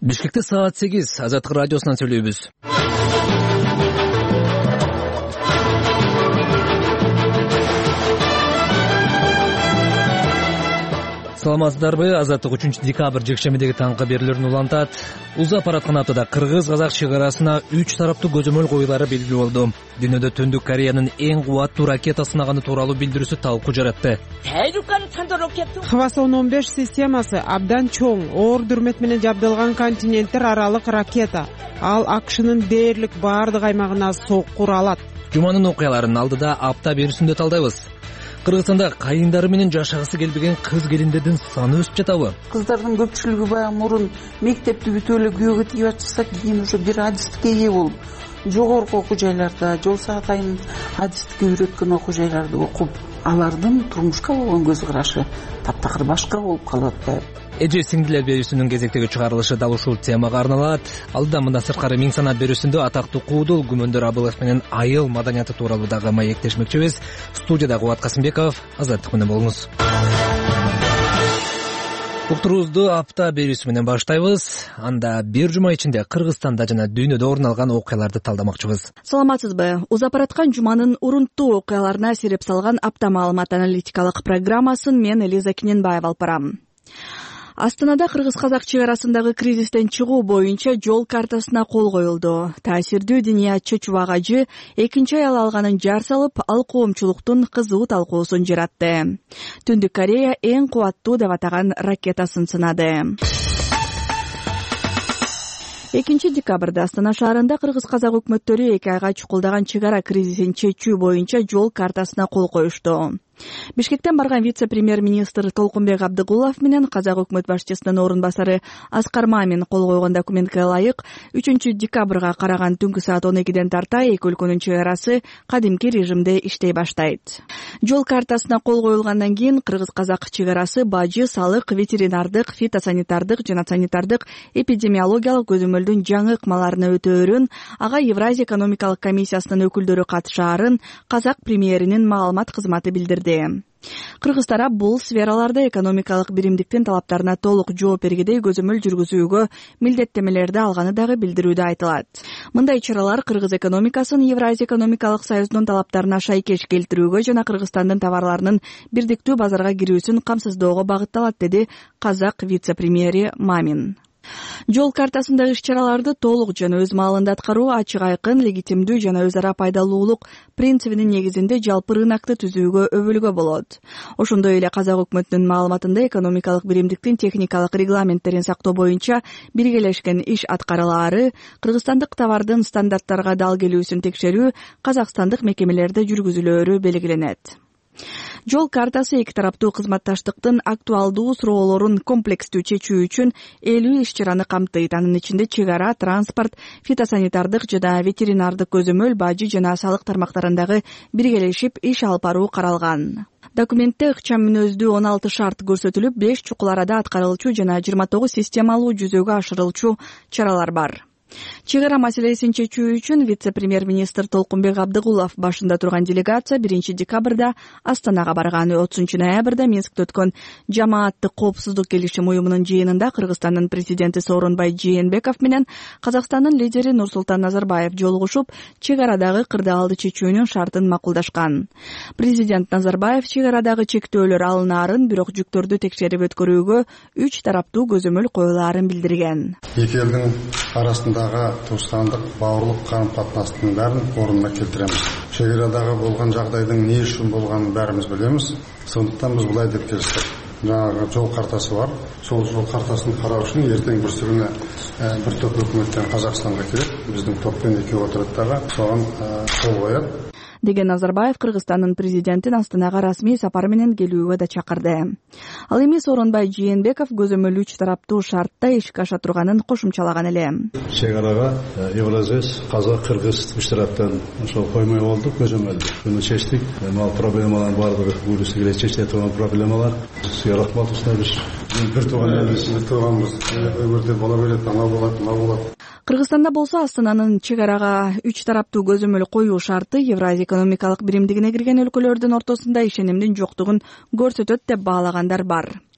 Бишкекте саат 8 Азаттык радиосунан сүйлөйбүз. Саламатсыздарбы? Азаттык 3-декабрь жекшембидеги таңкы берүүлөрүн улантат. Узап бараткан аптада Кыргыз-Казак чек арасына 3 тараптуу көзөмөл коюлары белгилүү болду. Дүйнөдө Түндүк Кореянын эң кубаттуу ракета сынаганы тууралуу билдирүүсү талкуу жаратты. Хвас-15 системасы абдан чоң, оор дүрмөт менен жабдылган континенттер аралык ракета. Ал АКШнын дээрлик баардык аймагына соккур алат. Жуманын окуяларын алдыда апта берүүсүндө талдайбыз. Кыргызстанда кайындары менен жашагысы келбеген кыз-келиндердин саны өсүп жатабы? Кыздардын көпчүлүгү баягы мурун мектепти бүтүп эле күйөөгө тийип атышса, кийин уже бир адистикке ээ болуп, жогорку окуу жайларда жол саатайын адистикке үйрөткөн окуу жайларды окуп, алардын турмушка болгон көз карашы таптакыр башка болуп калып атпайбы? Эже сиңдилер берүүсүнүн кезектеги чыгарылышы дал ушул темага арналат. Алдыда мындан сырткары Миң санат берүүсүндө атактуу куудул Күмөндөр Абылов менен айыл маданияты тууралуу дагы маектешмекчибиз. Студияда Кубат Касымбеков, Азаттык менен болуңуз. Уктуруубузду апта берүүсү менен баштайбыз. Анда бир жума ичинде Кыргызстанда жана дүйнөдө орун алган окуяларды талдамакчыбыз. Саламатсызбы? Узап бараткан жуманын урунттуу окуяларына сереп салган апта маалымат аналитикалык программасын мен Элиза Кененбаева алып барам. Астанада Кыргыз-Казак чек арасындагы кризистен чыгуу боюнча жол картасына кол коюлду. Таасирдүү Диниятчы Чубак ажы экинчи аял алганын жар салып, ал коомчулуктун кызуу талкуусун жаратты. Түндүк Корея эң кубаттуу деп атаган ракетасын сынады. 2 декабрда Астана шаарында Кыргыз-Казак өкмөттөрү 2 айга чукулдаган чек ара кризисин чечүү боюнча жол картасына кол коюшту. Бишкектен барган вице-премьер-министр Толкунбек Абдыгулов менен Казак өкмөт башчысынын орун басары Аскар Мамин кол койгон документке ылайык 3 декабрга караган түнкү саат 12ден тарта эки өлкөнүн чек арасы кадимки режимде иштей баштайт. Жол картасына кол коюлгандан кийин Кыргыз-Казак чек арасы бажы, салык, ветеринардык, фитосанитардык жана санитардык эпидемиологиялык көзөмөлдүн жаңы ыкмаларына өтөөрүн, ага Евразия экономикалык комиссиясынын өкүлдөрү катышаарын Казак премьеринин маалымат кызматы билдирди. Кыргыз тарап бул сфераларда экономикалык биримдиктин талаптарына толук жооп бергедей көзөмөл жүргүзүүгө милдеттемелерди алганы дагы билдирүүдө айтылат. Мындай чаралар Кыргыз экономикасын Евразия экономикалык союзунун талаптарына шайкеш келтирүүгө жана Кыргызстандын товарларынын бирдиктүү базарга кирүүсүн камсыздоого багытталат, деди Казак вице-премьери Мамин. Жол картасындагы иш-чараларды толук жана өз маалында аткаруу ачык айкын, легитимдүү жана өз ара пайдалуулук принцибинин негизинде жалпы рынокты түзүүгө өбөлгө болот. Ошондой эле Казак өкмөтүнүн маалыматында экономикалык биримдиктин техникалык регламенттерин сактоо боюнча биргелешкен иш аткарылаары, кыргызстандык товардын стандарттарга дал келүүсүн текшерүү казакстандык мекемелерде жүргүзүлөөрү белгиленет. Жол картасы эки тараптуу кызматташтыктын актуалдуу суроолорун комплекстүү чечүү үчүн 50 иш-чараны камтыйт. Анын ичинде чек ара, транспорт, фитосанитардык жана ветеринардык көзөмөл, бажы жана салык тармактарындагы биргелешип иш алып баруу каралган. Документте ыкчам мүнөздүү 16 шарт көрсөтүлүп, 5 чукул арада аткарылчу жана 29 системалуу жүзөгө ашырылчу чаралар бар. Чек ара маселесин чечүү үчүн вице-премьер-министр Толкунбек Абдыгулов башында турган делегация 1 декабрда Астанага барган. 30 ноябрда Минскте өткөн жамааттык коопсуздук келишим уюмунун жыйынында Кыргызстандын президенти Сооронбай Жээнбеков менен Казакстандын лидери Нурсултан Назарбаев жолугушуп, чек арадагы кырдаалды чечүүнүн шартын макулдашкан. Президент Назарбаев чек арадагы чектөөлөр алынаарын, бирок жүктөрдү текшерип өткөрүүгө 3 тараптуу көзөмөл коюлаарын билдирген. Эки элдин арасындагы туыстандык, бауырлык карым-катнаштын бәрін орнына келтиремиз. Чек арадагы болгон жагдайдын не үчүн болгонун баарыбыз билебиз. Сондуктан биз булай деп келиштик. Жаңағы жол картасы бар. Сол жол картасын карау үчүн эртең бүрсүгүнө бир топ өкмөттөн Казакстанга келип, биздин топпен экөө отурат дагы соған кол коет. деген Назарбаев Кыргызстандын президентин Астанага расмий сапар менен келүүгө да чакырды. Ал эми Сооронбай Жээнбеков көзөмөл 3 тараптуу шартта ишке аша турганын кошумчалаган эле. Чек арага Евразия, Казак, Кыргыз 3 тараптан ошол коймой болду, көзөмөлдү. Буну чечтик. Ал проблемалар бардыгы бурусу келе чечиле турган проблемалар. Сизге рахмат устабыз. Бир туганыбыз. Өмүрдө бола берет, ана болот. Кыргызстанда болсо Астананын чек арага 3 тараптуу көзөмөл коюу шарты Евразия экономикалык биримдигине кирген өлкөлөрдүн ортосунда ишенимдин жоктугун көрсөтөт деп баалагандар бар.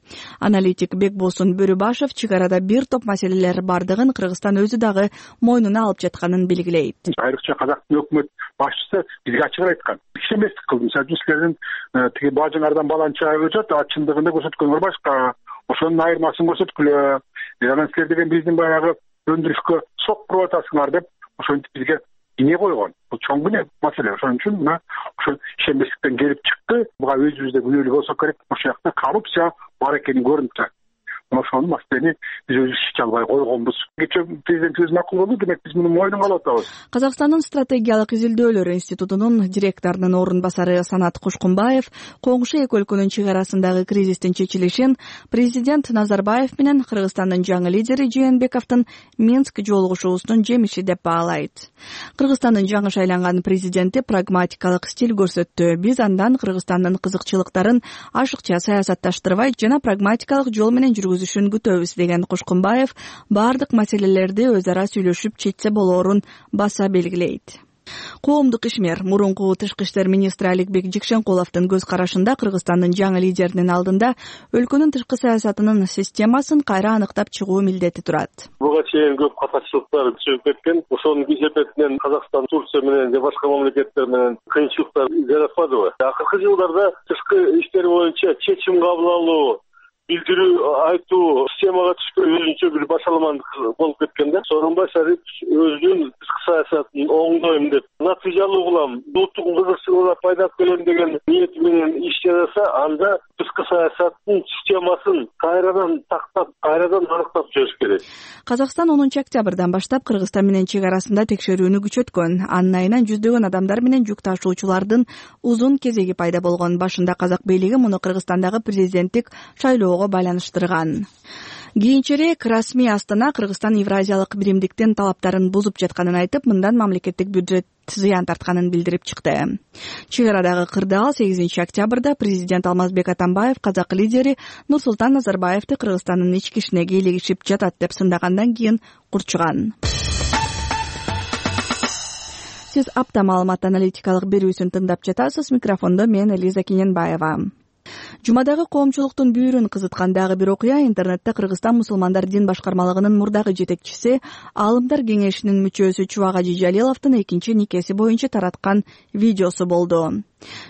Аналитик Бекболсун Бөрүбашев чек арада бир топ маселелер бардыгын Кыргызстан өзү дагы мойнуна алып жатканын белгилейт. Айрыкча Казактын өкмөт башчысы бизге ачык айткан. Ишенбестик кылды. Мисалы силердин тиги бажыңардан баланча өтөт, чындыгында көрсөткөнүңөр башка. Ошонун айырмасын көрсөткүлө. Анан силер деген биздин баягы өндүрүшкө сок куруп атасыңар деп ошентип бизге ине койгон. Бул чоң маселе. Ошон үчүн мына ошо ишенбестиктен келип чыкты. Буга өзүбүздө күнөөлүү болсок керек. Ошол жакта коррупция бар экени көрүнүп турат. Ошону маселени биз өзүбүз чече албай койгонбуз. Кечээ президентибиз макул болду, демек биз муну мойнуна алып атабыз. Казакстандын стратегиялык изилдөөлөр институтунун директорунун орун басары Санат Кушкунбаев коңшу эки өлкөнүн чек арасындагы кризистин чечилишин президент Назарбаев менен Кыргызстандын жаңы лидери Жээнбековдун Минск жолугушуусунун жемиши деп баалайт. Кыргызстандын жаңы шайланган президенти прагматикалык стиль көрсөттү. Биз андан Кыргызстандын кызыкчылыктарын ашыкча саясатташтырбай жана прагматикалык жол менен жүргүзүшүн күтөбүз деген Кушкунбаев бардык маселелерди өз ара сүйлөшүп чечсе болоорун баса белгилейт. Коомдук ишмер мурунку тышкы иштер министри Аликбек Жекшенкуловдун көз карашында Кыргызстандын жаңы лидеринин алдында өлкөнүн тышкы саясатынын системасын кайра аныктап чыгуу милдети турат. Буга чейин көп катачылыктар чыгып кеткен. Ошонун кесепетинен Казакстан, Турция менен же башка мамлекеттер менен кыйынчылыктар жараткпадыбы? Акыркы жылдарда тышкы иштер боюнча чечим кабыл алуу, билдирүү, айтуу системага түшкөн өзүнчө бир башаламандык болуп кеткен да. Сооронбай Шарипович өзүнүн тышкы саясатын оңдойм деп, натыйжалуу кылам, улуттук кызыкчылыгына пайда алып келем деген ниети менен иш жасаса, анда тышкы саясаттын системасын кайрадан тактап, кайрадан аныктап чыгыш керек. Казакстан 10 октябрдан баштап Кыргызстан менен чек арасында текшерүүнү күчөткөн. Анын айынан жүздөгөн адамдар менен жүк ташуучулардын узун кезеги пайда болгон. Башында казак бийлиги муну Кыргызстандагы президенттик шайлоого байланыштырган. Кийинчерээк расмий Астана Кыргызстан Евразиялык биримдиктин талаптарын бузуп жатканын айтып, мындан мамлекеттик бюджет зыян тартканын билдирип чыкты. Чек арадагы кырдаал 8 октябрда президент Алмазбек Атамбаев казак лидери Нурсултан Назарбаевди Кыргызстандын ички ишине кийлигишип жатат деп сындагандан кийин курчуган. Сиз апта маалымат аналитикалык берүүсүн тыңдап жатасыз. Микрофондо мен Элиза Кененбаева. Жумадагы коомчулуктун бүйүрүн кызыткан дагы бир окуя интернетте Кыргызстан мусулмандар дин башкармалыгынын мурдагы жетекчиси, Аалымдар кеңешинин мүчөсү Чубак Ажи Жалиловдун экинчи никеси боюнча тараткан видеосу болду.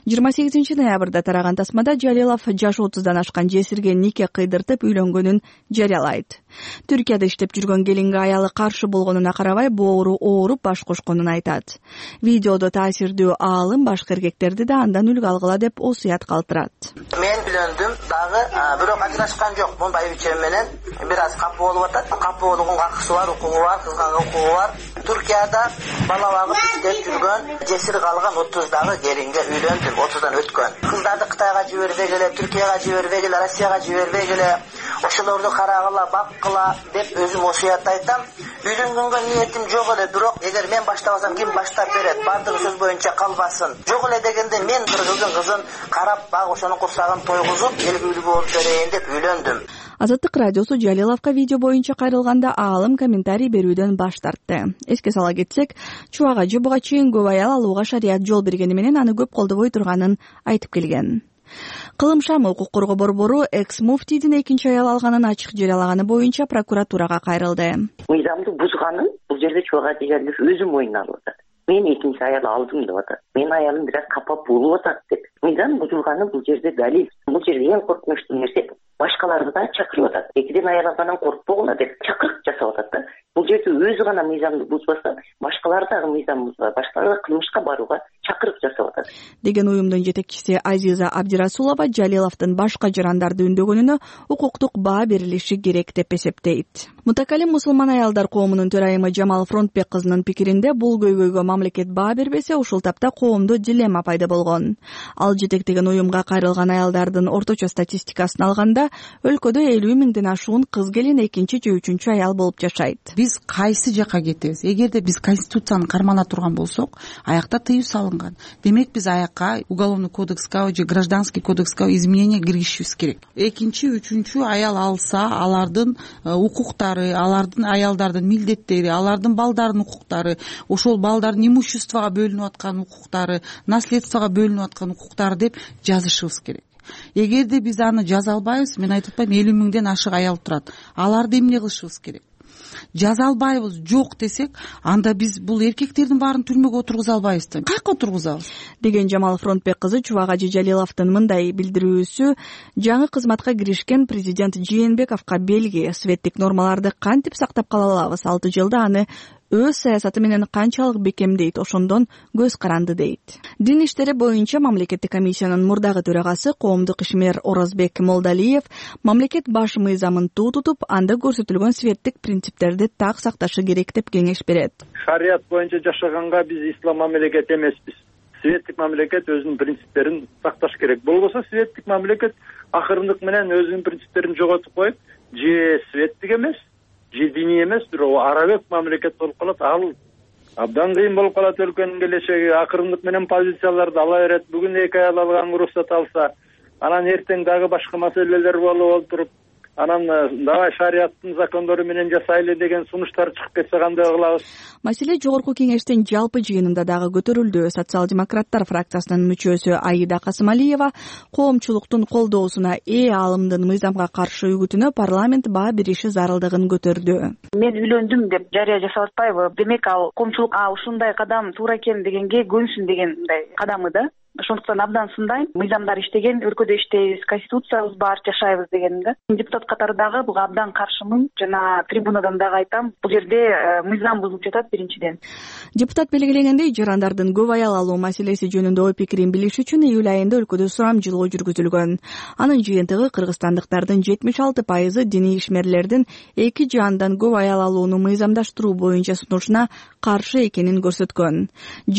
28 ноябрда тараган тасмада Жалилов жашы 30дан ашкан жесирге нике кыйдыртып үйлөнгөнүн жарыялайт. Түркияда иштеп жүргөн келинге аялы каршы болгонуна карабай боору ооруп баш кошконун айтат. Видеодо таасирдүү аалым башка эркектерди да андан үлгү алгыла деп осуят калтырат. Мен үйлөндүм дагы, бирок ажырашкан жок. Мындай үчөм менен бир аз капы болуп атат. Капы болгонго акысы бар, укугу бар, кызганга укугу бар. Туркияда бала багып иштеп жүргөн жесир калган 30дагы келинге үйлөндүм, 30дан өткөн. Кыздарды Кытайга жибербегиле, Түркияга жибербегиле, Россияга жибербегиле, ошолорду карагыла, баккыла деп өзүм осуят айтам. Үйлөнгөнгө ниетим жок эле, бирок эгер мен баштабасам ким баштап берет? Бардыгы сөз боюнча калбасын. Жок эле дегенде мен бир кыздын карап, баг ошонун курсагын тойгузуп, элгүлүү болуп берейин деп үйлөндүм. Азаттык радиосу Жалиловго видео боюнча кайрылганда аалым комментарий берүүдөн баш тартты. Эске сала кетсек, Чубак Ажи буга чейин көп аял алууга шарият жол бергени менен аны көп колдобой турганын айтып келген. Кылым Шамы укук коргоо борбору экс-муфтийдин экинчи аял алганын ачык жарыялаганы боюнча прокуратурага кайрылды. Мыйзамды бузганын бул жерде Чубак Ажи Жалилов өзү мойнуна алып атат. Мен экинчи аял алдым деп атат. Мен аялым бир аз капа болуп атат деп. Мыйзам бузулганы бул жерде далил. Бул жерде эң коркунучтуу нерсе башкаларды да чакырып атат. Экиден аял алгандан коркпогула деп чакырык жасап атат да. Бул жерде өзү гана мыйзамды бузбаса, башкалар дагы мыйзам бузбай, башкалар да кылмышка барууга чакырык жасап атат деген уюмдун жетекчиси Азиза Абдирасулова Жалиловдун башка жарандарды үндөгөнүнө укуктук баа берилиши керек деп эсептейт. Мутакалим мусулман аялдар коомунун төрайымы Жамал Фронтбек кызынын пикиринде бул көйгөйгө мамлекет баа бербесе, ушул тапта коомдо дилемма пайда болгон. Ал жетектеген уюмга кайрылган аялдардын орточо статистикасын алганда, өлкөдө 50 миңден ашуун кыз келин экинчи же үчүнчү аял болуп жашайт. Биз кайсы жака кетебиз? Эгерде биз конституцияны кармана турган болсок, аякта тыюу салынган. Демек биз аякка уголовный кодекска же гражданский кодекска изменение киргизишибиз керек. Экинчи, үчүнчү аял алса, алардын укуктары, алардын аялдардын милдеттери, алардын балдардын укуктары, ошол балдардын имуществого бөлүнүп аткан укуктары, наследствого бөлүнүп аткан укуктары деп жазышыбыз керек. эгерде биз аны жаза албайбыз, мен айтып атпайм 50 миңден ашык аял турат, аларды эмне кылышыбыз керек? Жаза албайбыз, жок десек, анда биз бул эркектердин баарын түрмөгө отургуза албайбыз да. Кайка отургузабыз? Деген Жамал Фронтбек кызы Чубак Ажи Жалиловдун мындай билдирүүсү жаңы кызматка киришкен президент Жээнбековго белги. Светтик нормаларды кантип сактап кала алабыз? 6 жылда аны өз саясаты менен канчалык бекемдейт, ошондон көз каранды дейт. Дин иштери боюнча мамлекеттик комиссиянын мурдагы төрагасы коомдук ишмер Оразбек Молдалиев мамлекет баш мыйзамын тутуп, анда көрсөтүлгөн светтик принциптерди так сакташы керек деп кеңеш берет. Шарият боюнча жашаганга биз ислам мамлекет эмеспиз. Светтик мамлекет өзүнүн принциптерин сакташ керек. Болбосо светтик мамлекет акырындык менен өзүнүн принциптерин жоготуп коюп, же светтик эмес, же диний эмес, бирок арабек мамлекет болуп калат. Ал абдан кыйын болуп калат өлкөнүн келечеги. Акырындык менен позицияларды ала берет. Бүгүн 2 аял алганга уруксат алса, анан эртең дагы башка маселелер болуп отуруп, анан давай шариаттын закондору менен жасайлы деген сунуштар чыгып кетсе кандай кылабыз? Маселе жогорку кеңештин жалпы жыйынында дагы көтөрүлдү. Социал-демократтар фракциясынын мүчөсү Аида Касымалиева коомчулуктун колдоосуна алымдын мыйзамга каршы үгүтүнө парламент баа бериши зарылдыгын көтөрдү. Мен үйлөндүм деп жарыя жасап атпайбы? Демек ал коомчулук ушундай кадам туура экен дегенге көнсүн деген мындай кадамы да. Ошондуктан абдан сындайм. Мыйзамдар иштеген, өлкөдө иштейбиз, конституциябыз бар, жашайбыз дегеним да. Депутат катары дагы буга абдан каршымын. Жана трибунадан дагы айтам, бул жерде мыйзам бузулуп жатат биринчиден. Депутат белгилегендей, жарандардын көп аял алуу маселеси жөнүндө ой пикирин билиш үчүн июль айында өлкөдө сурамжылоо жүргүзүлгөн. Анын жыйынтыгы кыргызстандыктардын 76% диний ишмерлердин 2 же андан көп аял алууну мыйзамдаштыруу боюнча сунушуна каршы экенин көрсөткөн.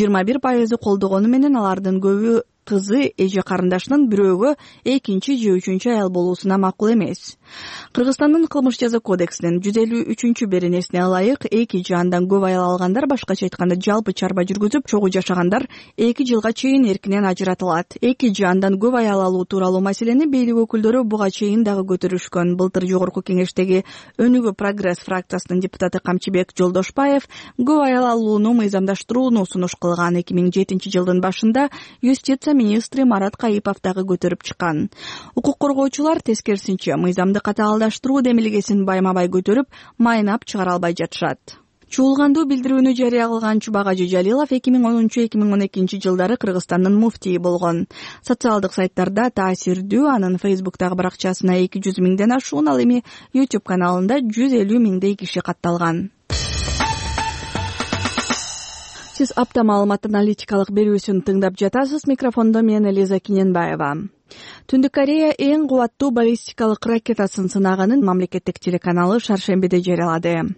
21% колдогону менен алардын көбү кызы эже карындашынын бирөөгө 2 же 3 аял болуусуна макул эмес. Кыргызстандын кылмыш жаза кодексинин 153 беренесине ылайык 2 же андан көп аял алгандар, башкача айтканда жалпы чарба жүргүзүп чогуу жашагандар 2 жылга чейин эркинен ажыратылат. 2 же андан көп аял алуу тууралуу маселени бийлик өкүлдөрү буга чейин дагы көтөрүшкөн. Былтыр жогорку кеңештеги Өнүгүү Прогресс фракциясынын депутаты Камчыбек Жолдошбаев көп аял алууну мыйзамдаштырууну сунуш кылган. 2007 жылдын башында юстиция министри Марат Кайыпов дагы көтөрүп чыккан. Укук коргоочулар тескерисинче мыйзамды катаалдаштыруу демилгесин байма-бай көтөрүп, майнап чыгара албай жатышат. Чуулгандуу билдирүүнү жарыя кылган Чубак Ажи Жалилов 2010-2012 жылдары Кыргызстандын муфтийи болгон. Социалдык сайттарда таасирдүү, анын Facebook'тагы баракчасына 200 миңден ашуун, ал эми YouTube каналында 150 миңдей киши катталган. Сиз апта маалымат аналитикалык берүүсүн тыңдап жатасыз. Микрофондо мен Элиза Киненбаева. Түндүк Корея эң кубаттуу баллистикалык ракетасын сынаганын мамлекеттик телеканалы шаршембиде жарыялады.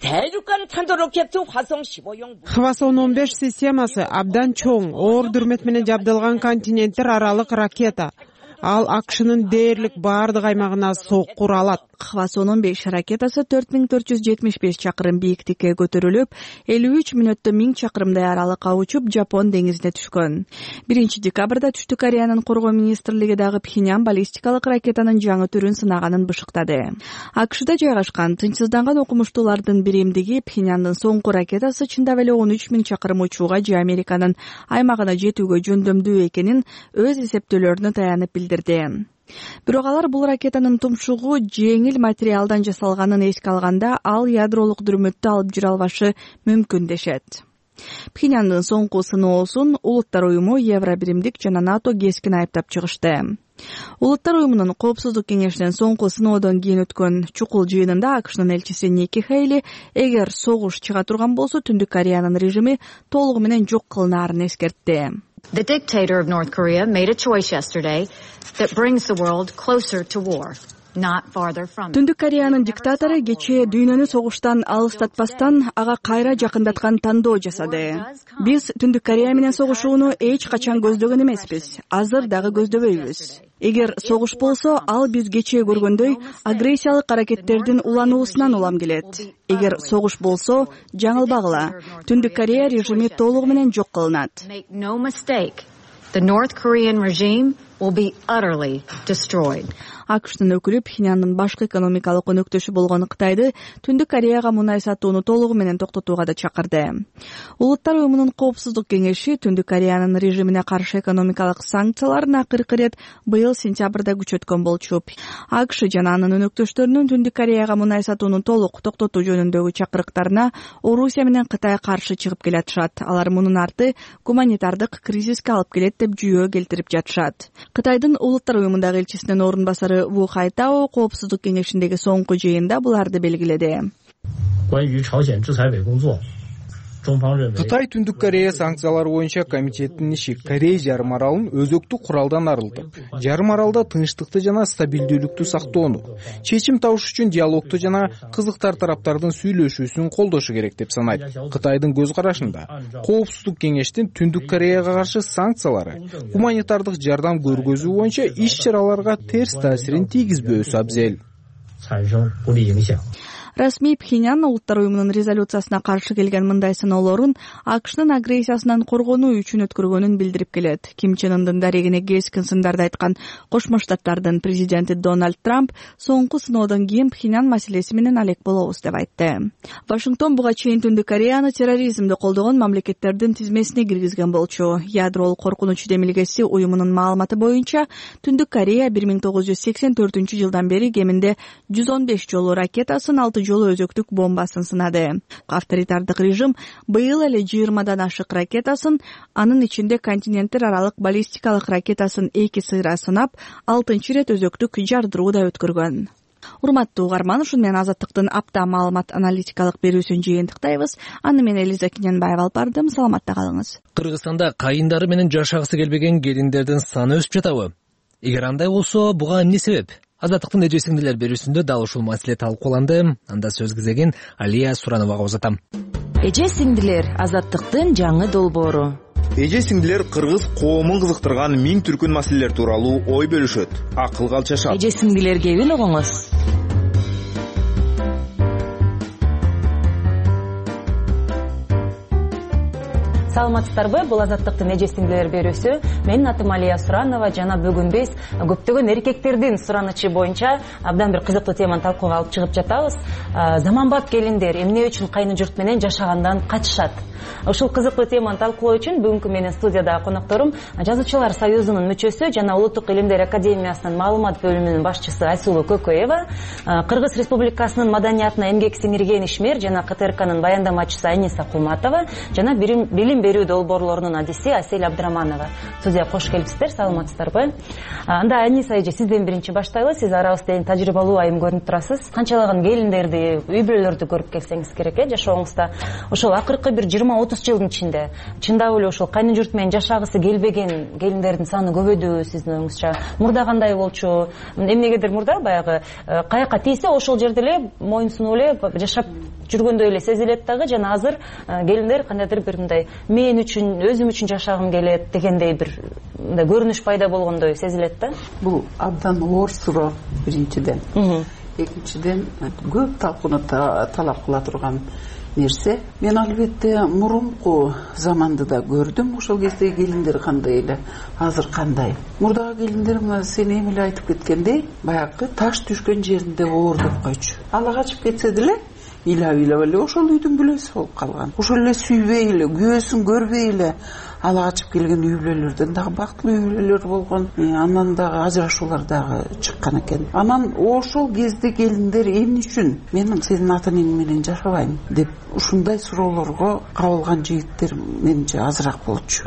Хвасон 15 системасы абдан чоң, оор дүрмөт менен жабдылган континенттер аралык ракета. Ал АКШнын дээрлик баардык аймагына соккур алат. Хвасон 15 ракетасы 4475 чакырым бийиктикке көтөрүлүп, 53 мүнөттө 1000 чакырымдай аралыкка учуп, Жапон деңизине түшкөн. 1 декабрда Түштүк Кореянын коргоо министрлиги дагы Пхеньян баллистикалык ракетанын жаңы түрүн сынаганын бышыктады. АКШда жайгашкан тынчсызданган окумуштуулардын биримдиги Пхеньяндын соңку ракетасы чындап эле 13 000 чакырым учууга же Американын аймагына жетүүгө жөндөмдүү экенин өз эсептөөлөрүнө таянып билдирди. Бирок алар бул ракетанын тумшугу жеңил материалдан жасалганын эске алганда, ал ядролук дүрмөттү алып жүрө албашы мүмкүн дешет. Пхеньяндын соңку сыноосун Улуттар уюму, Евробиримдик жана НАТО кескин айыптап чыгышты. Улуттар уюмунун коопсуздук кеңешинин соңку сыноодон кийин өткөн чукул жыйынында АКШнын элчиси Ники Хейли эгер согуш чыга турган болсо Түндүк Кореянын режими толугу менен жок кылынаарын эскертти. The dictator of North Korea made a choice yesterday that brings the world closer to war, not farther from it. Түндүк Кореянын диктатору кечээ дүйнөнү согуштан алыстатпастан ага кайра жакындаткан тандоо жасады. Биз Түндүк Корея менен согушууну эч качан көздөгөн эмеспиз. Азыр дагы көздөбөйбүз. Эгер согуш болсо, ал биз кечээ көргөндөй агрессиялык аракеттердин улануусунан улам келет. Эгер согуш болсо, жаңылбагыла. Түндүк Корея режими толугу менен жок кылынат. Make no mistake, the North Korean regime will be utterly destroyed. АКШтын өкүлү Пхеньяндын башкы экономикалык өнөктөшү болгон Кытайды Түндүк Кореяга мунай сатууну толугу менен токтотууга да чакырды. Улуттар уюмунун коопсуздук кеңеши Түндүк Кореянын режимине каршы экономикалык санкцияларын акыркы ирет быйыл сентябрда күчөткөн болчу. АКШ жана анын өнөктөштөрүнүн Түндүк Кореяга мунай сатууну толук токтотуу жөнүндөгү чакырыктарына Орусия менен Кытай каршы чыгып келатышат. Алар мунун арты гуманитардык кризиске алып келет деп жүйө келтирип жатышат. Кытайдын улуттар уюмундагы элчисинин орун басары Ву Хайтао коопсуздук кеңешиндеги соңку жыйында буларды белгиледи. Кытай Түндүк Корея санкциялары боюнча комитеттин иши Корея жарым аралын өзөктүү куралдан арылтып, жарым аралда тынчтыкты жана стабилдүүлүктү сактоону, чечим табыш үчүн диалогту жана кызыктар тараптардын сүйлөшүүсүн колдошу керек деп санайт. Кытайдын көз карашында коопсуздук кеңештин Түндүк Кореяга каршы санкциялары гуманитардык жардам көргөзүү боюнча иш-чараларга терс таасирин тийгизбөөсү абзел. Расмий Пхеньян улуттар уюмунун резолюциясына каршы келген мындай сыноолорун АКШнын агрессиясынан коргонуу үчүн өткөргөнүн билдирип келет. Ким Чен Ындын дарегине кескен сындарды айткан Кошмо Штаттардын президенти Дональд Трамп соңку сыноодон кийин Пхеньян маселеси менен алек болобуз деп айтты. Вашингтон буга чейин Түндүк Кореяны терроризмди колдогон мамлекеттердин тизмесине киргизген болчу. Ядролук коркунуч демилгеси уюмунун маалыматы боюнча Түндүк Корея 1984-жылдан бери кеминде 115 жолу ракетасын, 6 жолу өзөктүк бомбасын сынады. Авторитардык режим быйыл эле 20 ашык ракетасын, анын ичинде континенттер аралык баллистикалык ракетасын 2 сыйра сынап, 6-чы ирет өзөктүк жардыруу да өткөргөн. Урматтуу угарман, ушун менен Азаттыктын апта маалымат аналитикалык берүүсүн жыйынтыктайбыз. Аны мен Элиза Киненбаева алып бардым. Саламатта калыңыз. Кыргызстанда кайындары менен жашагысы келбеген келиндердин саны өсүп жатабы? Эгер андай болсо, буга эмне себеп? Азаттыктын эже сиңдилер берүүсүндө дал ушул маселе талкууланды. Анда сөз кезегин Алия Сурановага узатам. Эже сиңдилер Азаттыктын жаңы долбоору. Эже сиңдилер кыргыз коомун кызыктырган миң түркүн маселелер тууралуу ой бөлүшөт, акылга алчашат. Эже сиңдилерге бел огоңуз. Саламатсыздарбы? Бул Азаттыктын эже сиңдилер берүүсү. Менин атым Алия Суранова. Жана бүгүн биз көптөгөн эркектердин суранычы боюнча абдан бир кызыктуу теманы талкууга алып чыгып жатабыз. Заманбап келиндер эмне үчүн кайны журт менен жашагандан качышат? Ушул кызыктуу теманы талкуулоо үчүн бүгүнкү менин студияда конокторум Жазуучулар союзунун мүчөсү жана Улуттук илимдер академиясынын маалымат бөлүмүнүн башчысы Айсулуу Көкөева, Кыргыз Республикасынын маданиятына эмгек сиңирген ишмер жана КТРКнын баяндамачысы Айниса Кулматова жана билим берүү долбоорлорунун адиси Асель Абдыраманова. Студияга кош келипсиздер. Саламатсыздарбы? Анда Айниса эже, сизден биринчи баштайлы. Сиз арабызда эң тажрыйбалуу айым көрүнүп турасыз. Канчалаган келиндерди, үй бүлөлөрдү көрүп келсеңиз керек жашооңузда. Ошол акыркы бир 20-30 жылдын ичинде чындап эле ошол кайны журт менен жашагысы келбеген келиндердин саны көбөйдүбү сиздин оюңузча? Мурда кандай болчу? Эмнегедир мурда баягы каяка тийсе ошол жерде эле моюнсунуп эле жашап жүргөндөй эле сезилет дагы, жана азыр келиндер кандайдыр бир мындай мен үчүн, өзүм үчүн жашагым келет дегендей бир мындай көрүнүш пайда болгондой сезилет да. Бул абдан оор суроо биринчиден. Экинчиден көп талкууну талап кыла турган нерсе. Мен албетте мурунку заманды да көрдүм. Ошол кезде келиндер кандай эле, азыр кандай. Мурдагы келиндер сен эми эле айтып кеткендей, баягы таш түшкөн жеринде оор деп койчу. Ала качып кетсе деле ыйлап эле ошол үйдүн бүлөсү болуп калган. Ошол эле сүйбөй эле, күйөөсүн көрбөй эле ала качып келген үй бүлөлөрдөн дагы бактылуу үй бүлөлөр болгон. Анан дагы ажырашуулар дагы чыккан экен. Анан ошол кезде келиндер эмне үчүн мен сенин ата энең менен жашабайм деп ушундай суроолорго кабылган жигиттер менимче азыраак болчу.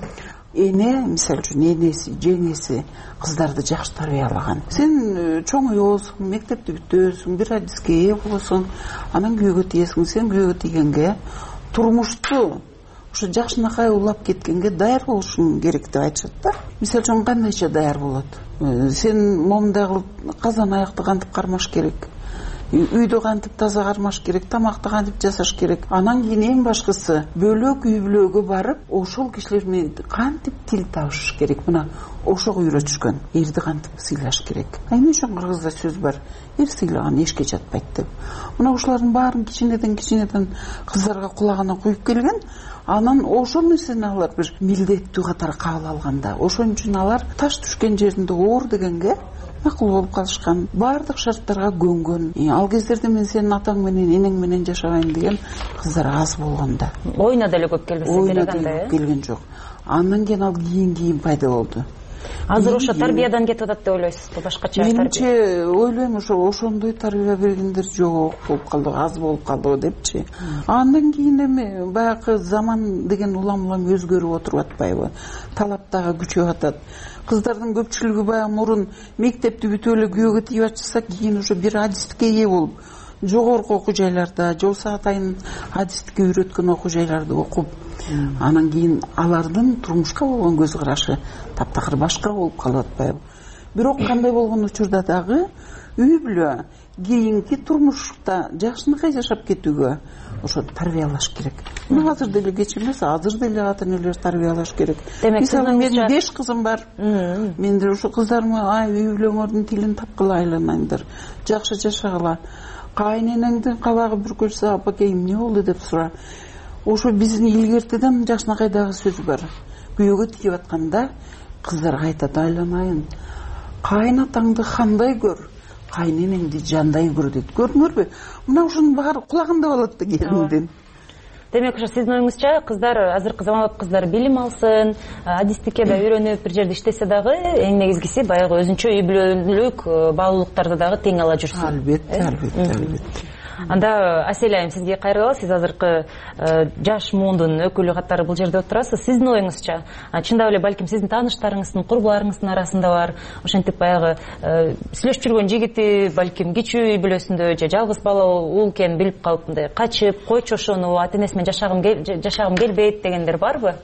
Эне, мисалы үчүн энеси, жеңеси кыздарды жакшы тарбиялаган. Сен чоң үй болсуң, мектепти бүтөсүң, бир адиске ээ болосуң, анан күйөөгө тиесиң. Сен күйөөгө тийгенге турмушту ушу жакшынакай улап кеткенге даяр болушуң керек деп айтышат да. Мисалы үчүн кандайча даяр болот? Сен момундай кылып казан аякты кантип кармаш керек? Үйдө кантип таза кармаш керек, тамакты кантип жасаш керек. Анан кийин эң башкысы бөлөк үй бүлөгө барып, ошол кишилер менен кантип тил табышыш керек. Мына ошого үйрөтүшкөн. Эрди кантип сыйлаш керек. Эмне үчүн кыргызда сөз бар? Эр сыйлаган эшке жатпайт деп. Мына ошолордун баарын кичинеден кыздарга кулагына куюп келген. Анан ошол нерсени алар бир милдеттүү катары кабыл алганда, ошон үчүн алар таш түшкөн жеринде оор дегенге макул болуп калышкан, баардык шарттарга көнгөн. Ал кездерде мен сенин атаң менен энең менен жашабайм деген кыздар аз болгон да. Оюна деле көп келбесе керек андай. Келген жок. Андан кийин ал кийин пайда болду. Азыр ошо тарбиядан кетип атат деп ойлойсузбу? Башкача менимче ойлойм, ошондой тарбия бергендер жок болуп калды, аз болуп калды депчи. Андан кийин эми баягы заман деген улам өзгөрүп отуруп атпайбы? Талап дагы күчөп атат. Кыздардын көпчүлүгү баягы мурун мектепти бүтүп эле күйөөгө тийип атышса, кийин уже бир адистикке ээ болуп, жогорку окуу жайларда, жол саат айын адистикке үйрөткөн окуу жайларды окуп, анан кийин алардын турмушка болгон көз карашы таптакыр башка болуп калып атпайбы? Бирок кандай болгон учурда дагы үй бүлө кийинки турмушта жакшынакай жашап кетүүгө ошо тарбиялаш керек. Азыр деле кеч эмес, азыр деле ата энелер тарбиялаш керек. Мисалы менин 5 кызым бар. Мен деле ошо кыздарыма үй бүлөңөрдүн тилин тапкыла, айланаңдар, жакшы жашагыла. Кайненеңдин кабагы бүркөлсө, апаке эмне болду деп сура. Ошо биздин илгертеден жакшынакайдагы сөз бар. Күйөөгө тийип атканда кыздарга айтат, айланайын, кайнатаңды кандай көр, кайненеңди жандай көр дейт. Көрдүңөрбү? Мына ушунун баары кулагында болот да келиндин. Демек ошо сиздин оюңузча кыздар, азыркы заманбап кыздар билим алсын, адистикке да үйрөнүп, бир жерде иштесе дагы эң негизгиси баягы өзүнчө үй бүлөлүк баалуулуктарды дагы тең ала жүрсүн. Албетте. Анда Асель айым, сизге кайрылалы. Сиз азыркы жаш муундун өкүлү катары бул жерде отурасыз. Сиздин оюңузча, чындап эле балким сиздин тааныштарыңыздын, курбуларыңыздын арасында бар ошентип баягы сүйлөшүп жүргөн жигити балким кичүү үй бүлөсүндө же жалгыз бала уул экенин билип калып мындай качып, койчу ошону ата энеси менен жашагым келбейт дегендер барбы?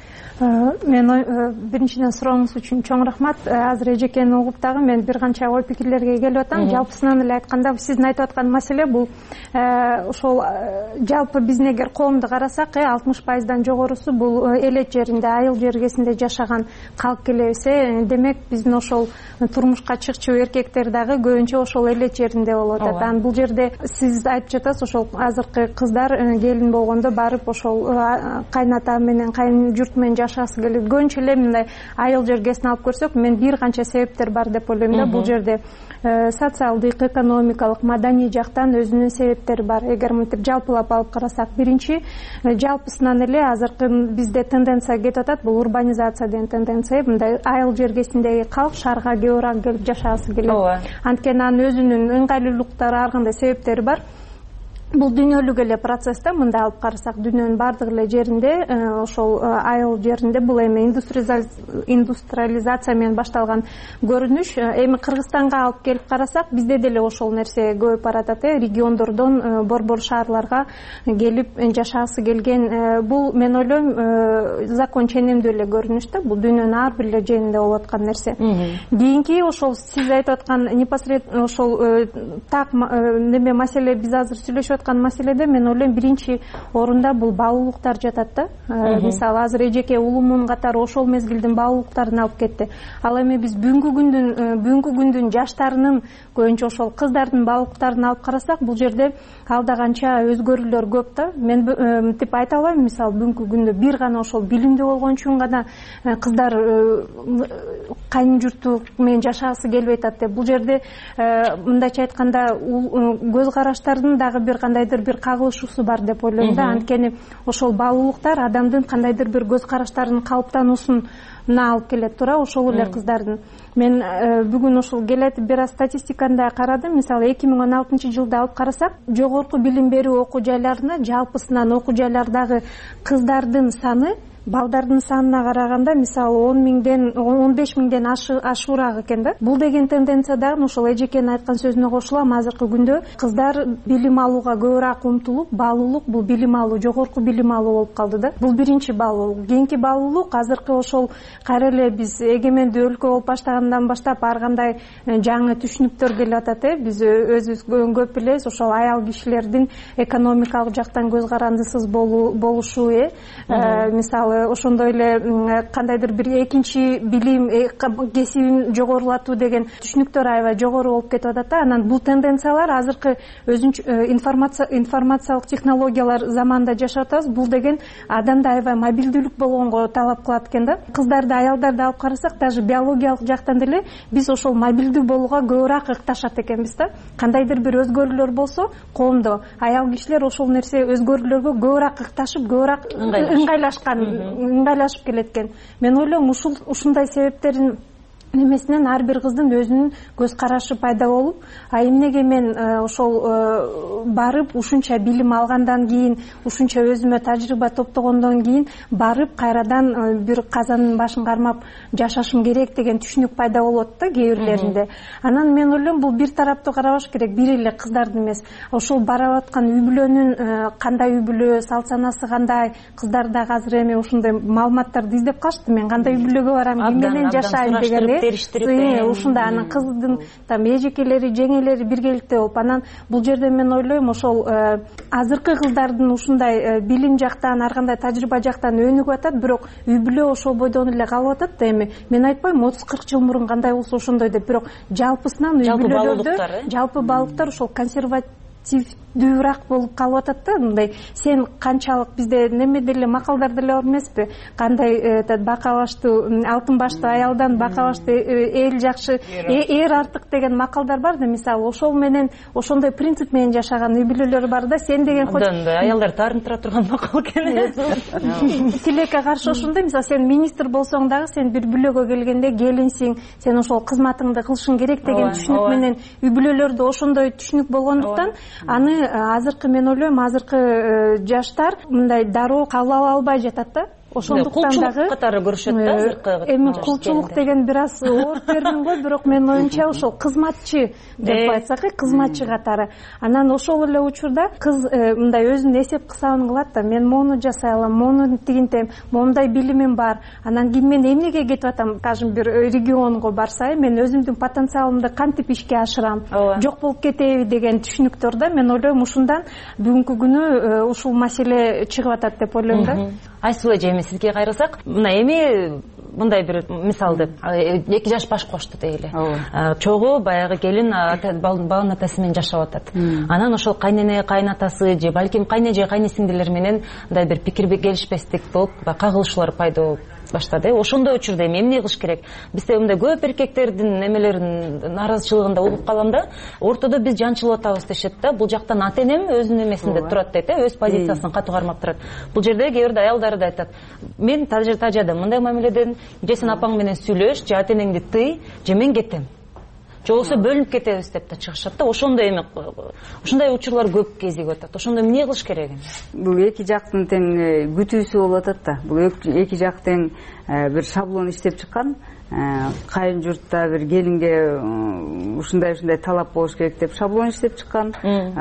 Мен биринчиден сурооңуз үчүн чоң рахмат. Азыр эжекени угуп дагы мен бир канча ой пикирлерге келип атам. Жалпысынан эле айтканда, сиздин айтып аткан маселе бул ошол жалпы биздин эгер коомду карасак, 60%дан жогорусу бул элет жеринде, айыл жергесинде жашаган калк келебиз. Демек биздин ошол турмушка чыкчу эркектер дагы көбүнчө ошол элет жеринде болуп атат. Анан бул жерде сиз айтып жатасыз, ошол азыркы кыздар келин болгондо барып ошол кайната менен, кайын журт менен жашасы келет. Көбүнчө эле мындай айыл жергесин алып көрсөк, мен бир канча себептер бар деп ойлойм да. Бул жерде социалдык, экономикалык, маданий жактан өзүнүн себептери бар. Эгер мынтип жалпылап алып карасак, биринчи жалпысынан эле азыркы бизде тенденция кетип атат, бул урбанизация деген тенденция. Мындай айыл жергесиндеги калк шаарга көбүрөөк келип жашагысы келет. Анткени анын өзүнүн ыңгайлуулуктары, ар кандай себептери бар. Бул дүйнөлүк эле процессте, мындай алып карасак, дүйнөнүн бардык эле жеринде, ошол айыл жеринде бул эми индустриализация менен башталган көрүнүш. Эми Кыргызстанга алып келип карасак, бизде деле ошол нерсе көбөйүп баратат. Региондордон борбор шаарларга келип жашагысы келген. Бул мен ойлойм закон ченемдүү эле көрүнүш да. Бул дүйнөнүн ар бир эле жеринде болуп аткан нерсе. Кийинки ошол сиз айтып аткан непосредственно ошол так неме маселе, биз азыр сүйлөшүп маселеде мен ойлойм биринчи орунда бул баалуулуктар жатат да. Мисалы азыр эжеке улумун катары ошол мезгилдин баалуулуктарын алып кетти. Ал эми биз бүгүнкү күндүн жаштарынын көбүнчө ошол кыздардын баалуулуктарын алып карасак, бул жерде алда канча өзгөрүүлөр көп да. Мен мынтип айта албайм, мисалы бүгүнкү күндө бир гана ошол билимдүү болгон үчүн гана кыздар кайын журту менен жашагысы келбей атат деп. Бул жерде мындайча айтканда көз караштардын дагы бир кандайдыр бир кагылышуусу бар деп ойлойм да. Анткени ошол баалуулуктар адамдын кандайдыр бир көз караштарынын калыптануусуна алып келет туура, ошол эле кыздардын. Мен бүгүн ошол келет бир аз статистиканы да карадым. Мисалы 2016-жылда алып карасак, жогорку билим берүү окуу жайларына жалпысынан окуу жайлардагы кыздардын саны балдардын санына караганда мисалы 15 миңден ашуураак экен да. Бул деген тенденция дагы ошол эжекенин айткан сөзүнө кошулам. Азыркы күндө кыздар билим алууга көбүрөөк умтулуп, баалуулук бул билим алуу, жогорку билим алуу болуп калды да. Бул биринчи баалуулук. Кийинки баалуулук азыркы ошол кайра эле биз эгемендүү өлкө болуп баштагандан баштап ар кандай жаңы түшүнүктөр келип атат. Биз өзүбүз көп билебиз, ошол аял кишилердин экономикалык жактан көз карандысыз болушу. Мисалы мисалы ошондой эле кандайдыр бир экинчи билим кесибин жогорулатуу деген түшүнүктөр аябай жогору болуп кетип атат да. Анан бул тенденциялар азыркы өзүнчө информациялык технологиялар заманында жашап атабыз. Бул деген адамда аябай мобилдүүлүк болгонго талап кылат экен да. Кыздарды, аялдарды алып карасак, даже биологиялык жактан деле биз ошол мобилдүү болууга көбүрөөк ыкташат экенбиз да. Кандайдыр бир өзгөрүүлөр болсо коомдо аял кишилер ошол нерсе өзгөрүүлөргө көбүрөөк ыкташып, көбүрөөк ыңгайлашып келет экен. Мен ойлойм ушундай себептерин немесинен ар бир кыздын өзүнүн көз карашы пайда болуп, эмнеге мен ошол барып ушунча билим алгандан кийин, ушунча өзүмө тажрыйба топтогондон кийин барып кайрадан бир казандын башын кармап жашашым керек деген түшүнүк пайда болот да кээ бирлеринде. Анан мен ойлойм бул бир тараптуу карабаш керек, бир эле кыздардын эмес. Ошол барып аткан үй бүлөнүн кандай үй бүлө, салт санасы кандай, кыздар дагы азыр эми ушундай маалыматтарды издеп калыштым. Мен кандай үй бүлөгө барам, ким менен жашайм деген ушундай. Анан кыздын там эжекелери, жеңелери биргеликте болуп, анан бул жерде мен ойлойм ошол азыркы кыздардын ушундай билим жактан, ар кандай тажрыйба жактан өнүгүп атат, бирок үй бүлө ошол бойдон эле калып атат да. Эми мен айтпайм 30-40 жыл мурун кандай болсо ошондой деп, бирок жалпысынан үй бүлөлөрдө жалпы баалуулуктар ошол консервативдүүрөөк болуп калып атат да. Мындай сен канчалык, бизде неме деле макалдар деле бар эмеспи, кандай бака баштуу, алтын баштуу аялдан бака баштуу эл жакшы, эр артык деген макалдар бар да. Мисалы ошол менен, ошондой принцип менен жашаган үй бүлөлөр бар да. Сен деген аялдар таарынтыра турган макал экен. Тилекке каршы ошондой. Мисалы сен министр болсоң дагы, сен бир бүлөгө келгенде келинсиң, сен ошол кызматыңды кылышың керек деген түшүнүк менен үй бүлөлөрдө ошондой түшүнүк болгондуктан аны азыркы, мен ойлойм, азыркы жаштар мындай дароо кабыл ала албай жатат да. Ошондуктан дагы катары көрүшөт да азыркы. Эми кулчулук деген бир аз оор термин го, бирок менин оюмча ошол кызматчы деп айтсак, кызматчы катары. Анан ошол эле учурда кыз мындай өзүнүн эсеп кысабын кылат да. Мен мону жасай алам, мону тигинтем, мондай билимим бар. Анан кийин мен эмнеге кетип атам? Скажем, бир регионго барсай, мен өзүмдүн потенциалымды кантип ишке ашырам? Жок болуп кетеби деген түшүнүктөр да. Мен ойлойм ушундан бүгүнкү күнү ушул маселе чыгып атат деп ойлойм да. Айсулай эми сизге кайрылсак, мына эми мындай бир мисалды 2 жаш баш кошту дейли. Чогуу баягы келин балын атасы менен жашап атат. Анан ошол кайнене, кайнатасы же балким кайне же кайны сиңдилер менен мындай бир пикир келишпестик болуп, кагылышуулар пайда болуп баштады. Ошондой учурда эми эмне кылыш керек? Бизде мындай көп эркектердин немелерин наразычылыгында угуп калам да. Ортодо биз жанчылып атабыз дешет да. Бул жактан ата энем өзүнүн эмесинде турат дейт, өз позициясын катуу кармап турат. Бул жерде кээ бирде аялдары да айтат: "Мен тажадым мындай мамиледен, же сен апаң менен сүйлөш, же ата энеңди тый, же мен кетем. Же болсо бөлүнүп кетебиз" деп да чыгышат да. Ошондой эми ушундай учурлар көп кезигип атат. Ошондо эмне кылыш керек? Бул эки жактын тең күтүүсү болуп атат да. Бул эки жак тең бир шаблон иштеп чыккан. Кайын журтта бир келинге ушундай талап болуш керек деп шаблон иштеп чыккан.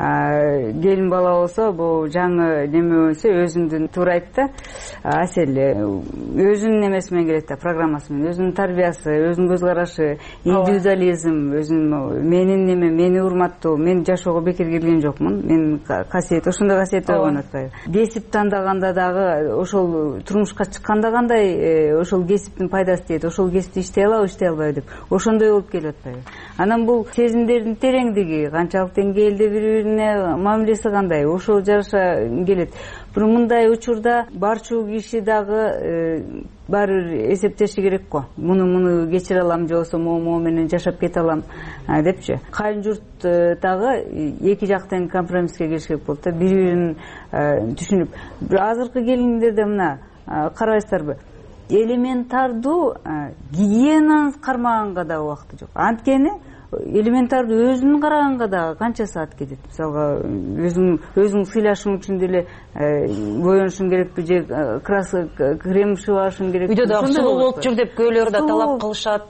Келин бала болсо, бул жаңы неме болсо өзүндүн туура айтты. Асел өзүнүн немеси менен келет да, программасы менен, өзүнүн тарбиясы, өзүнүн көз карашы, индивидуализм, өзүнүн менин неме, мени урматтоо, мен жашоого бекер келген жокмун, мен касиет, ошондой касиеттер болгон атпайбы. Кесип тандаганда дагы ошол турмушка чыкканда кандай ошол кесиптин пайдасы тиет, ошол кесипти иштей алабы, иштей албайбы деп ошондой болуп келип атпайбы. Анан бул сезимдердин тереңдиги, канчалык деңгээлде бири-бирине мамилеси кандай, ошол жараша келет. Бирок мындай учурда барчу киши дагы баары бир эсептеши керек го. Муну кечире алам, же болбосо могу менен жашап кете алам депчи. Кайын журт дагы эки жактан компромисске келиш керек болот да, бири-бирин түшүнүп. Азыркы келиндерде мына карабайсыздарбы? Элементардуу гигиенаны кармаганга да убакыты жок. Анткени элементардуу өзүн караганга да канча саат кетет. Мисалга өзүң сыйлашың үчүн деле боёнушуң керекпи, же краска крем шыбашың керекпи. Үйдө дагы сулуу болуп жүр деп көөлөр да талап кылышат.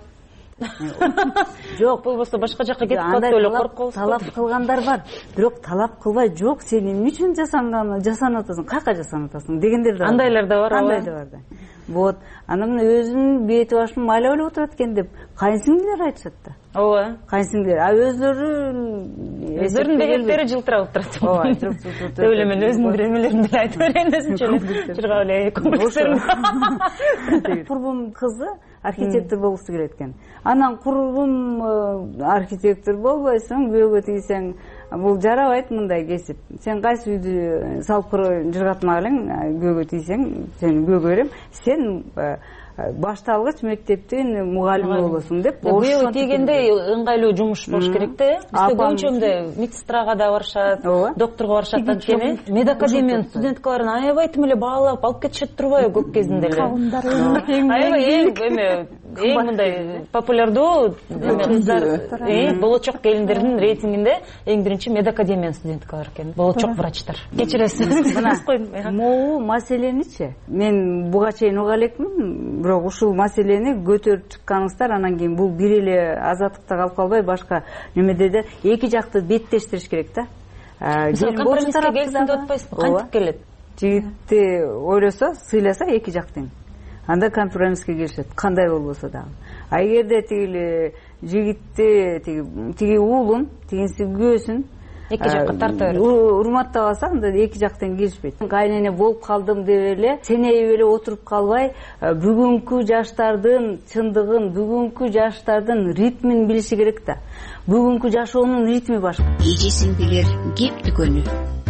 Жок, болбосо башка жакка кетип калат деп эле коркуп. Талап кылгандар бар, бирок талап кылбай, жок, сен эмне үчүн жасанып атасың, каяка жасанып атасың дегендер да бар. Андайлар да бар. Андай да бар да. вот анан өзүнүн бети башын майлап эле отурат экен деп кайынсиңдилер айтышат да. ооба, кайынсиңдилер, өздөрүнүн бекеттери жылтырап отурат. ооба, деп эле мен өзүмдүн биремелеримди деле айтып берейин өзүнчө эле чыргап эле комплекстерим. Курбум кызы архитектор болгусу келет экен. Анан курбум архитектор болбойсуң, күйөөгө тийсең бул жарабайт мындай кесип. Сен кайсы үйдү салып жыргатмак элең, күйөөгө тийсең, сени күйөөгө берем. Сен башталгыч мектептин мугалими болосуң деп. Күйөөгө тийгенде ыңгайлуу жумуш болуш керек да. Бизде көбүнчө медсестрага да барышат, докторго барышат анткени. Медакадемиянын студенткаларын аябай тим эле баалап алып кетишет турбайбы көк кезинде эле. Аябай эң мындай популярдуу кыздар, болочок келиндердин рейтингинде эң биринчи медакадемиянын студенткалары экен. Болочок врачтар. Кечиресиз. Могу маселеничи мен буга чейин уга элекмин, бирок ушул маселени көтөрүп чыкканыңыздар, анан кийин бул бир эле азаттыкта калып калбай башка немеде да эки жакты беттештириш керек да. Компромисске келсин деп атпайсызбы? Кантип келет? Жигитти ойлосо, сыйласа эки жак тең. Анда компромисске келишет, кандай болбосо дагы. А эгерде тиги жигитти тиги уулун, тигинси күйөөсүн эки жакка тарта берет, урматтабаса, анда эки жак тең келишпейт. Кайнене болуп калдым деп эле сенейип эле отуруп калбай, бүгүнкү жаштардын чындыгын, бүгүнкү жаштардын ритмин билиши керек да. Бүгүнкү жашоонун ритми башка. Эжесиңдилер кеп түгөнү.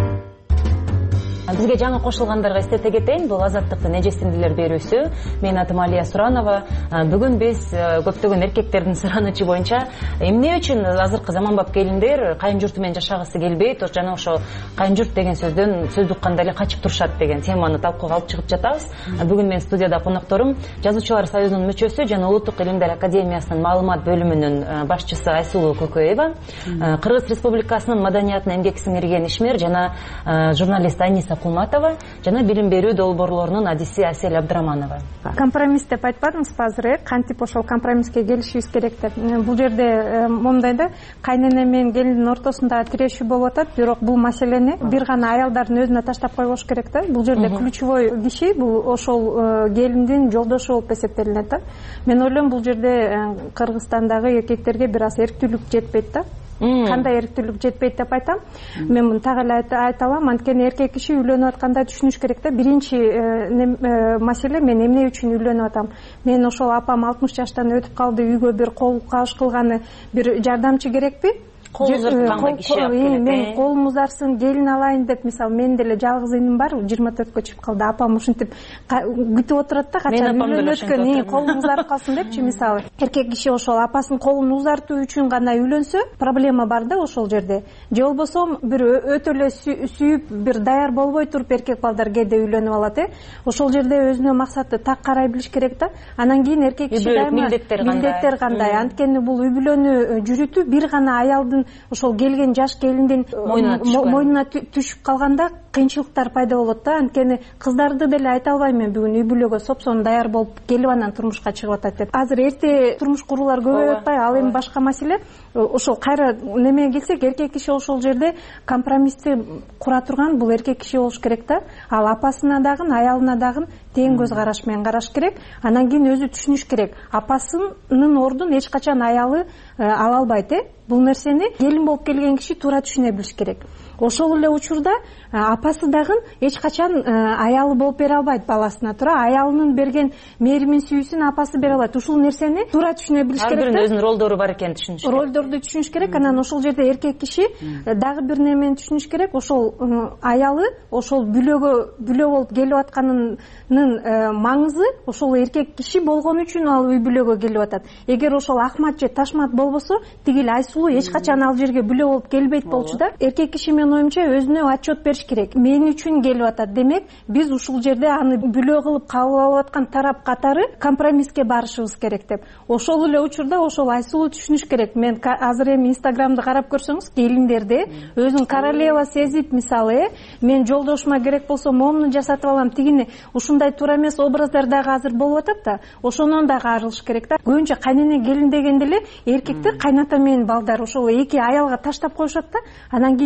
Бизге жаңы кошулгандарга эстете кетейин, бул Азаттыктын эжесиңдилер берүүсү. Менин атым Алия Суранова. Бүгүн биз көптөгөн эркектердин суранычы боюнча эмне үчүн азыркы заманбап келиндер кайын журту менен жашагысы келбейт, жана ошо кайын журт деген сөздөн сөз укканда эле качып турушат деген теманы талкууга алып чыгып жатабыз. Бүгүн менин студияда конокторум Жазуучулар союзунун мүчөсү жана Улуттук илимдер академиясынын маалымат бөлүмүнүн башчысы Айсулуу Көкөева, Кыргыз Республикасынын маданиятына эмгек сиңирген ишмер жана журналист Аниса Кулматова жана билим берүү долбоорлорунун адиси Асель Абдыраманова. Компромисс деп айтпадыңызбы азыр, кантип ошол компромисске келишибиз керек деп. Бул жерде момундай да, кайнене менен келиндин ортосунда тирешүү болуп атат, бирок бул маселени бир гана аялдардын өзүнө таштап койбош керек да. Бул жерде ключевой киши бул ошол келиндин жолдошу болуп эсептелинет да. Мен ойлойм, бул жерде Кыргызстандагы эркектерге бир аз эрктүүлүк жетпейт да. Кандай эрктүүлүк жетпейт деп айтам. Мен муну так эле айта алам, анткени эркек киши үйлөнүп атканда түшүнүш керек да. Биринчи маселе, мен эмне үчүн үйлөнүп атам? Мен ошол апам 60 жаштан өтүп калды, үйгө бир кол кабыш кылганы бир жардамчы керекпи? Мен колум узарсын, келин алайын деп, мисалы, мен деле жалгыз иним бар, 24кө чыгып калды, апам ушинтип күтүп отурат да, качан үйлөнөткөн, колум узарып калсын депчи, мисалы. Эркек киши ошол апасынын колун узартуу үчүн гана үйлөнсө, проблема бар да ошол жерде. Же болбосо бир өтө эле сүйүп, бир даяр болбой туруп эркек балдар кээде үйлөнүп алат, ошол жерде өзүнө максатты так карай билиш керек да. Анан кийин эркек киши дайыма милдеттер кандай, анткени бул үй бүлөнү жүрүтүү бир гана аялдын ошол келген жаш келиндин мойнуна түшүп калганда кыйынчылыктар пайда болот да. Анткени кыздарды деле айта албайм мен бүгүн үй бүлөгө сопсон даяр болуп келип анан турмушка чыгып атат деп. Азыр эрте турмуш куруулар көбөйүп атпайбы? Ал эми башка маселе. Ошол кайра немеге келсек, эркек киши ошол жерде компромиссти кура турган бул эркек киши болуш керек да. Ал апасына дагы, аялына дагы тең көз караш менен караш керек. Анан кийин өзү түшүнүш керек. Апасынын ордун эч качан аялы ала албайт, Бул нерсени келин болуп келген киши туура түшүнө билиш керек. Ошол эле учурда апасы дагы эч качан аялы болуп бере албайт баласына туура. Аялынын берген мээримин, сүйүүсүн апасы бере алат. Ушул нерсени туура түшүнө билиш керек. Ар биринин өзүнүн ролдору бар экенин түшүнүш керек. Ролдорду түшүнүш керек. Анан ошол жерде эркек киши дагы бир немени түшүнүш керек. Ошол аялы ошол бүлө болуп келип атканынын маңызы ошол эркек киши болгон үчүн ал үй бүлөгө келип атат. Эгер ошол Ахмат же Ташмат болбосо, тигил Айсулуу эч качан ал жерге бүлө болуп келбейт болчу да. Эркек киши менин оюмча өзүнө отчет бериш керек. Мен үчүн келип атат. Демек, биз ушул жерде аны бүлө кылып кабыл алып аткан тарап катары компромисске барышыбыз керек деп. Ошол эле учурда ошол Айсулуу түшүнүш керек. Мен азыр эми Инстаграмды карап көрсөңүз, келиндерде өзүн королева сезип, мисалы, мен жолдошума керек болсо момуну жасатып алам, тигини, ушундай туура эмес образдар дагы азыр болуп атат да. Ошонон дагы арылыш керек да. Көбүнчө кайнене келин дегенде эле эркектер кайната менен балдар ошол эки аялга таштап коюшат да. Анан кийин чач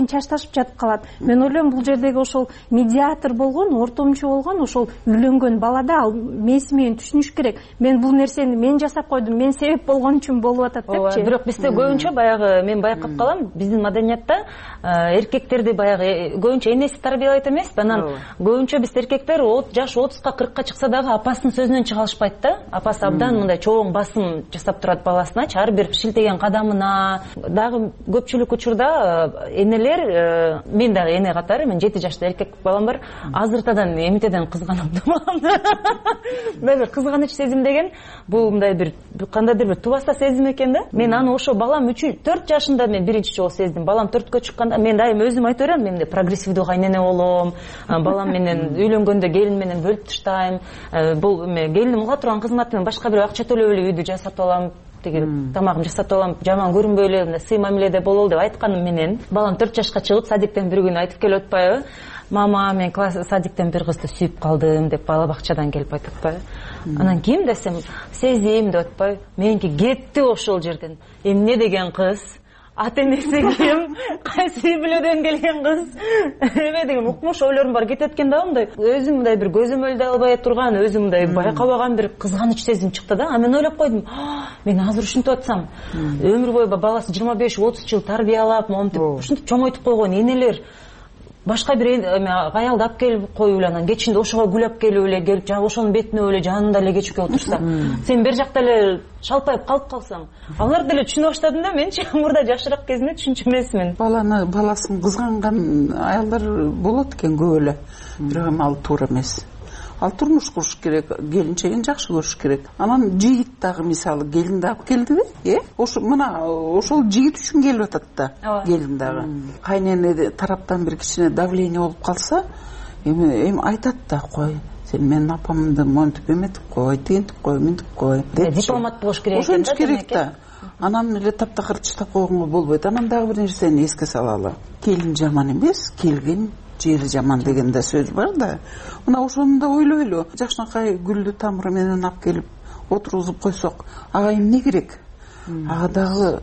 ажырашып жатып калат. Мен ойлойм бул жердеги ошол медиатор болгон, ортомчу болгон ошол үйлөнгөн балада ал мээси менен түшүнүш керек. Мен бул нерсени мен жасап койдум, мен себеп болгон үчүн болуп атат депчи. Бирок бизде көбүнчө баягы мен байкап калам, биздин маданиятта эркектерди баягы көбүнчө энеси тарбиялайт эмеспи? Анан көбүнчө биз эркектер жаш 30-ка 40-ка чыкса дагы апасынын сөзүнөн чыга алышпайт да. Апасы абдан мындай чоң басым жасап турат баласыначы, ар бир шилтеген кадамына. Дагы көпчүлүк учурда энелер, мен дагы эне катары, мен 7 жашта эркек балам бар, азыртадан эмитеден кызганып турам. Бир кызганыч сезим деген бул мындай бир кандайдыр бир тубаса сезим экен да. Мен аны ошо балам 4 жашында мен биринчи жолу сездим. Балам 4кө чыкканда мен дайым өзүм айтып берем, мен прогрессивдүү кайнене болом, балам менен үйлөнгөндө келин менен бөлүп таштайм. Бул келиним уга турган кызматы менен башка бир акча төлөп эле үйдү жасатып алам, тамагым жасатып алам, жаман көрүнбөй эле мындай сый мамиледе бололу деп айтканым менен балам 4 жашка чыгып садиктен бир күнү айтып келип атпайбы? Мама, мен садиктен бир кызды сүйүп калдым деп бала бакчадан келип айтып атпайбы? Анан ким десем, сезим деп атпайбы? Меники кетти ошол жерден. Эмне деген кыз? Ата энеси ким? Кайсы үй бүлөдөн келген кыз? Эме деген укмуш ойлорум бар кетет экен да, мындай өзүм мындай бир көзөмөлдөй албай турган, өзүм мындай байкабаган бир кызганыч сезим чыкты да. Мен ойлоп койдум, мен азыр ушинтип атсам, өмүр бою баласы 25-30 жыл тарбиялап, монтип ушинтип чоңойтуп койгон энелер башка бир аялды алып келип коюп эле, анан кечинде ошого гүл алып келип эле, келип жана ошонун бетине эле жанында эле кечке отурса, сен бер жакта эле шалпайып калып калсаң, алар деле түшүнө баштадым да. Менчи мурда жашыраак кезинде түшүнчү эмесмин. Баласын кызганган аялдар болот экен көп эле, бирок эми ал туура эмес. Ал турмуш куруш керек, келинчегин жакшы көрүш керек. Анан жигит дагы мисалы келинди алып келдиби? Ошол жигит үчүн келип атат да, келин дагы. Кайнене тараптан бир кичине давление болуп калса, эми айтат да, кой, сен менин апамды монтип эметип кой, тигинтип кой, мынтип кой. Дипломат болуш керек экен да. Ошончу керек да. Анан эле таптакыр чыштап койгонго болбойт. Анан дагы бир нерсени эске салалы. Келин жаман эмес, келген жери жаман деген да сөз бар да. Мына ошону да ойлойлу. Жакшынакай гүлдү тамыры менен алып келип отургузуп койсок, ага эмне керек? Ага дагы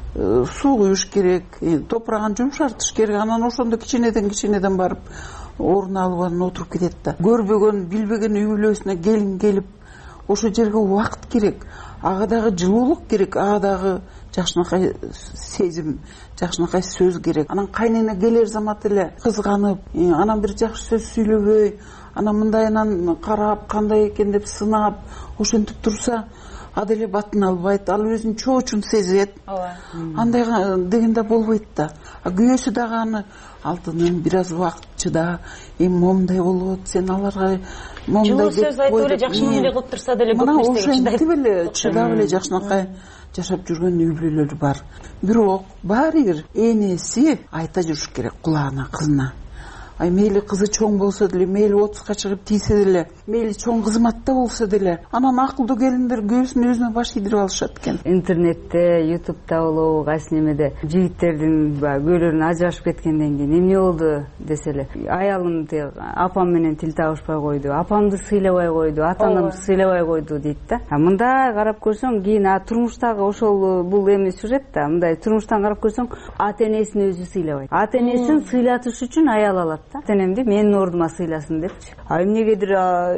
суу куюш керек, топурагын жумшартыш керек. Анан ошондо кичинеден барып орун алып анан отуруп кетет да. Көрбөгөн, билбеген үй бүлөсүнө келин келип, ошол жерге убакыт керек. Ага дагы жылуулук керек, ага дагы жакшынакай сезим, жакшынакай сөз керек. Анан кайнене келер замат эле кызганып, анан бир жакшы сөз сүйлөбөй, анан мындайынан карап, кандай экен деп сынап, ошентип турса, ада эле батын албайт, ал өзүн чоочун сезет. Андай дегенде болбойт да. Күйөөсү дагы аны алтыным бир аз убакыт чыда, эми момундай болот, сен аларга момундай деп сөз айтып эле жакшы мамиле кылып турса деле көп нерсеге чыдайт. Ошентип эле чыдап эле жакшынакай жашап жүргөн үй бүлөлөр бар. Бирок баары бир энеси айта жүрүш керек кулагына кызына. Мейли кызы чоң болсо деле, мейли 30ка чыгып тийсе деле, мейли чоң кызматта болсо деле, анан акылдуу келиндер көбүсүн өзүнө баш ийдирип алышат экен. Интернетте, ютубта болобу, кайсы немеде жигиттердин күйөөлөрүн ажырашып кеткенден кийин эмне болду десе эле, аялым апам менен тил табышпай койду, апамды сыйлабай койду, ата-анамды сыйлабай койду дейт да. Мындай карап көрсөң, кийин турмуштагы ошол бул эми сюжет да, мындай турмуштан карап көрсөң, ата-энесин өзү сыйлабайт. Ата-энесин сыйлатыш үчүн аял алат. Ата-энемди менин ордума сыйласын депчи. Эмнегедир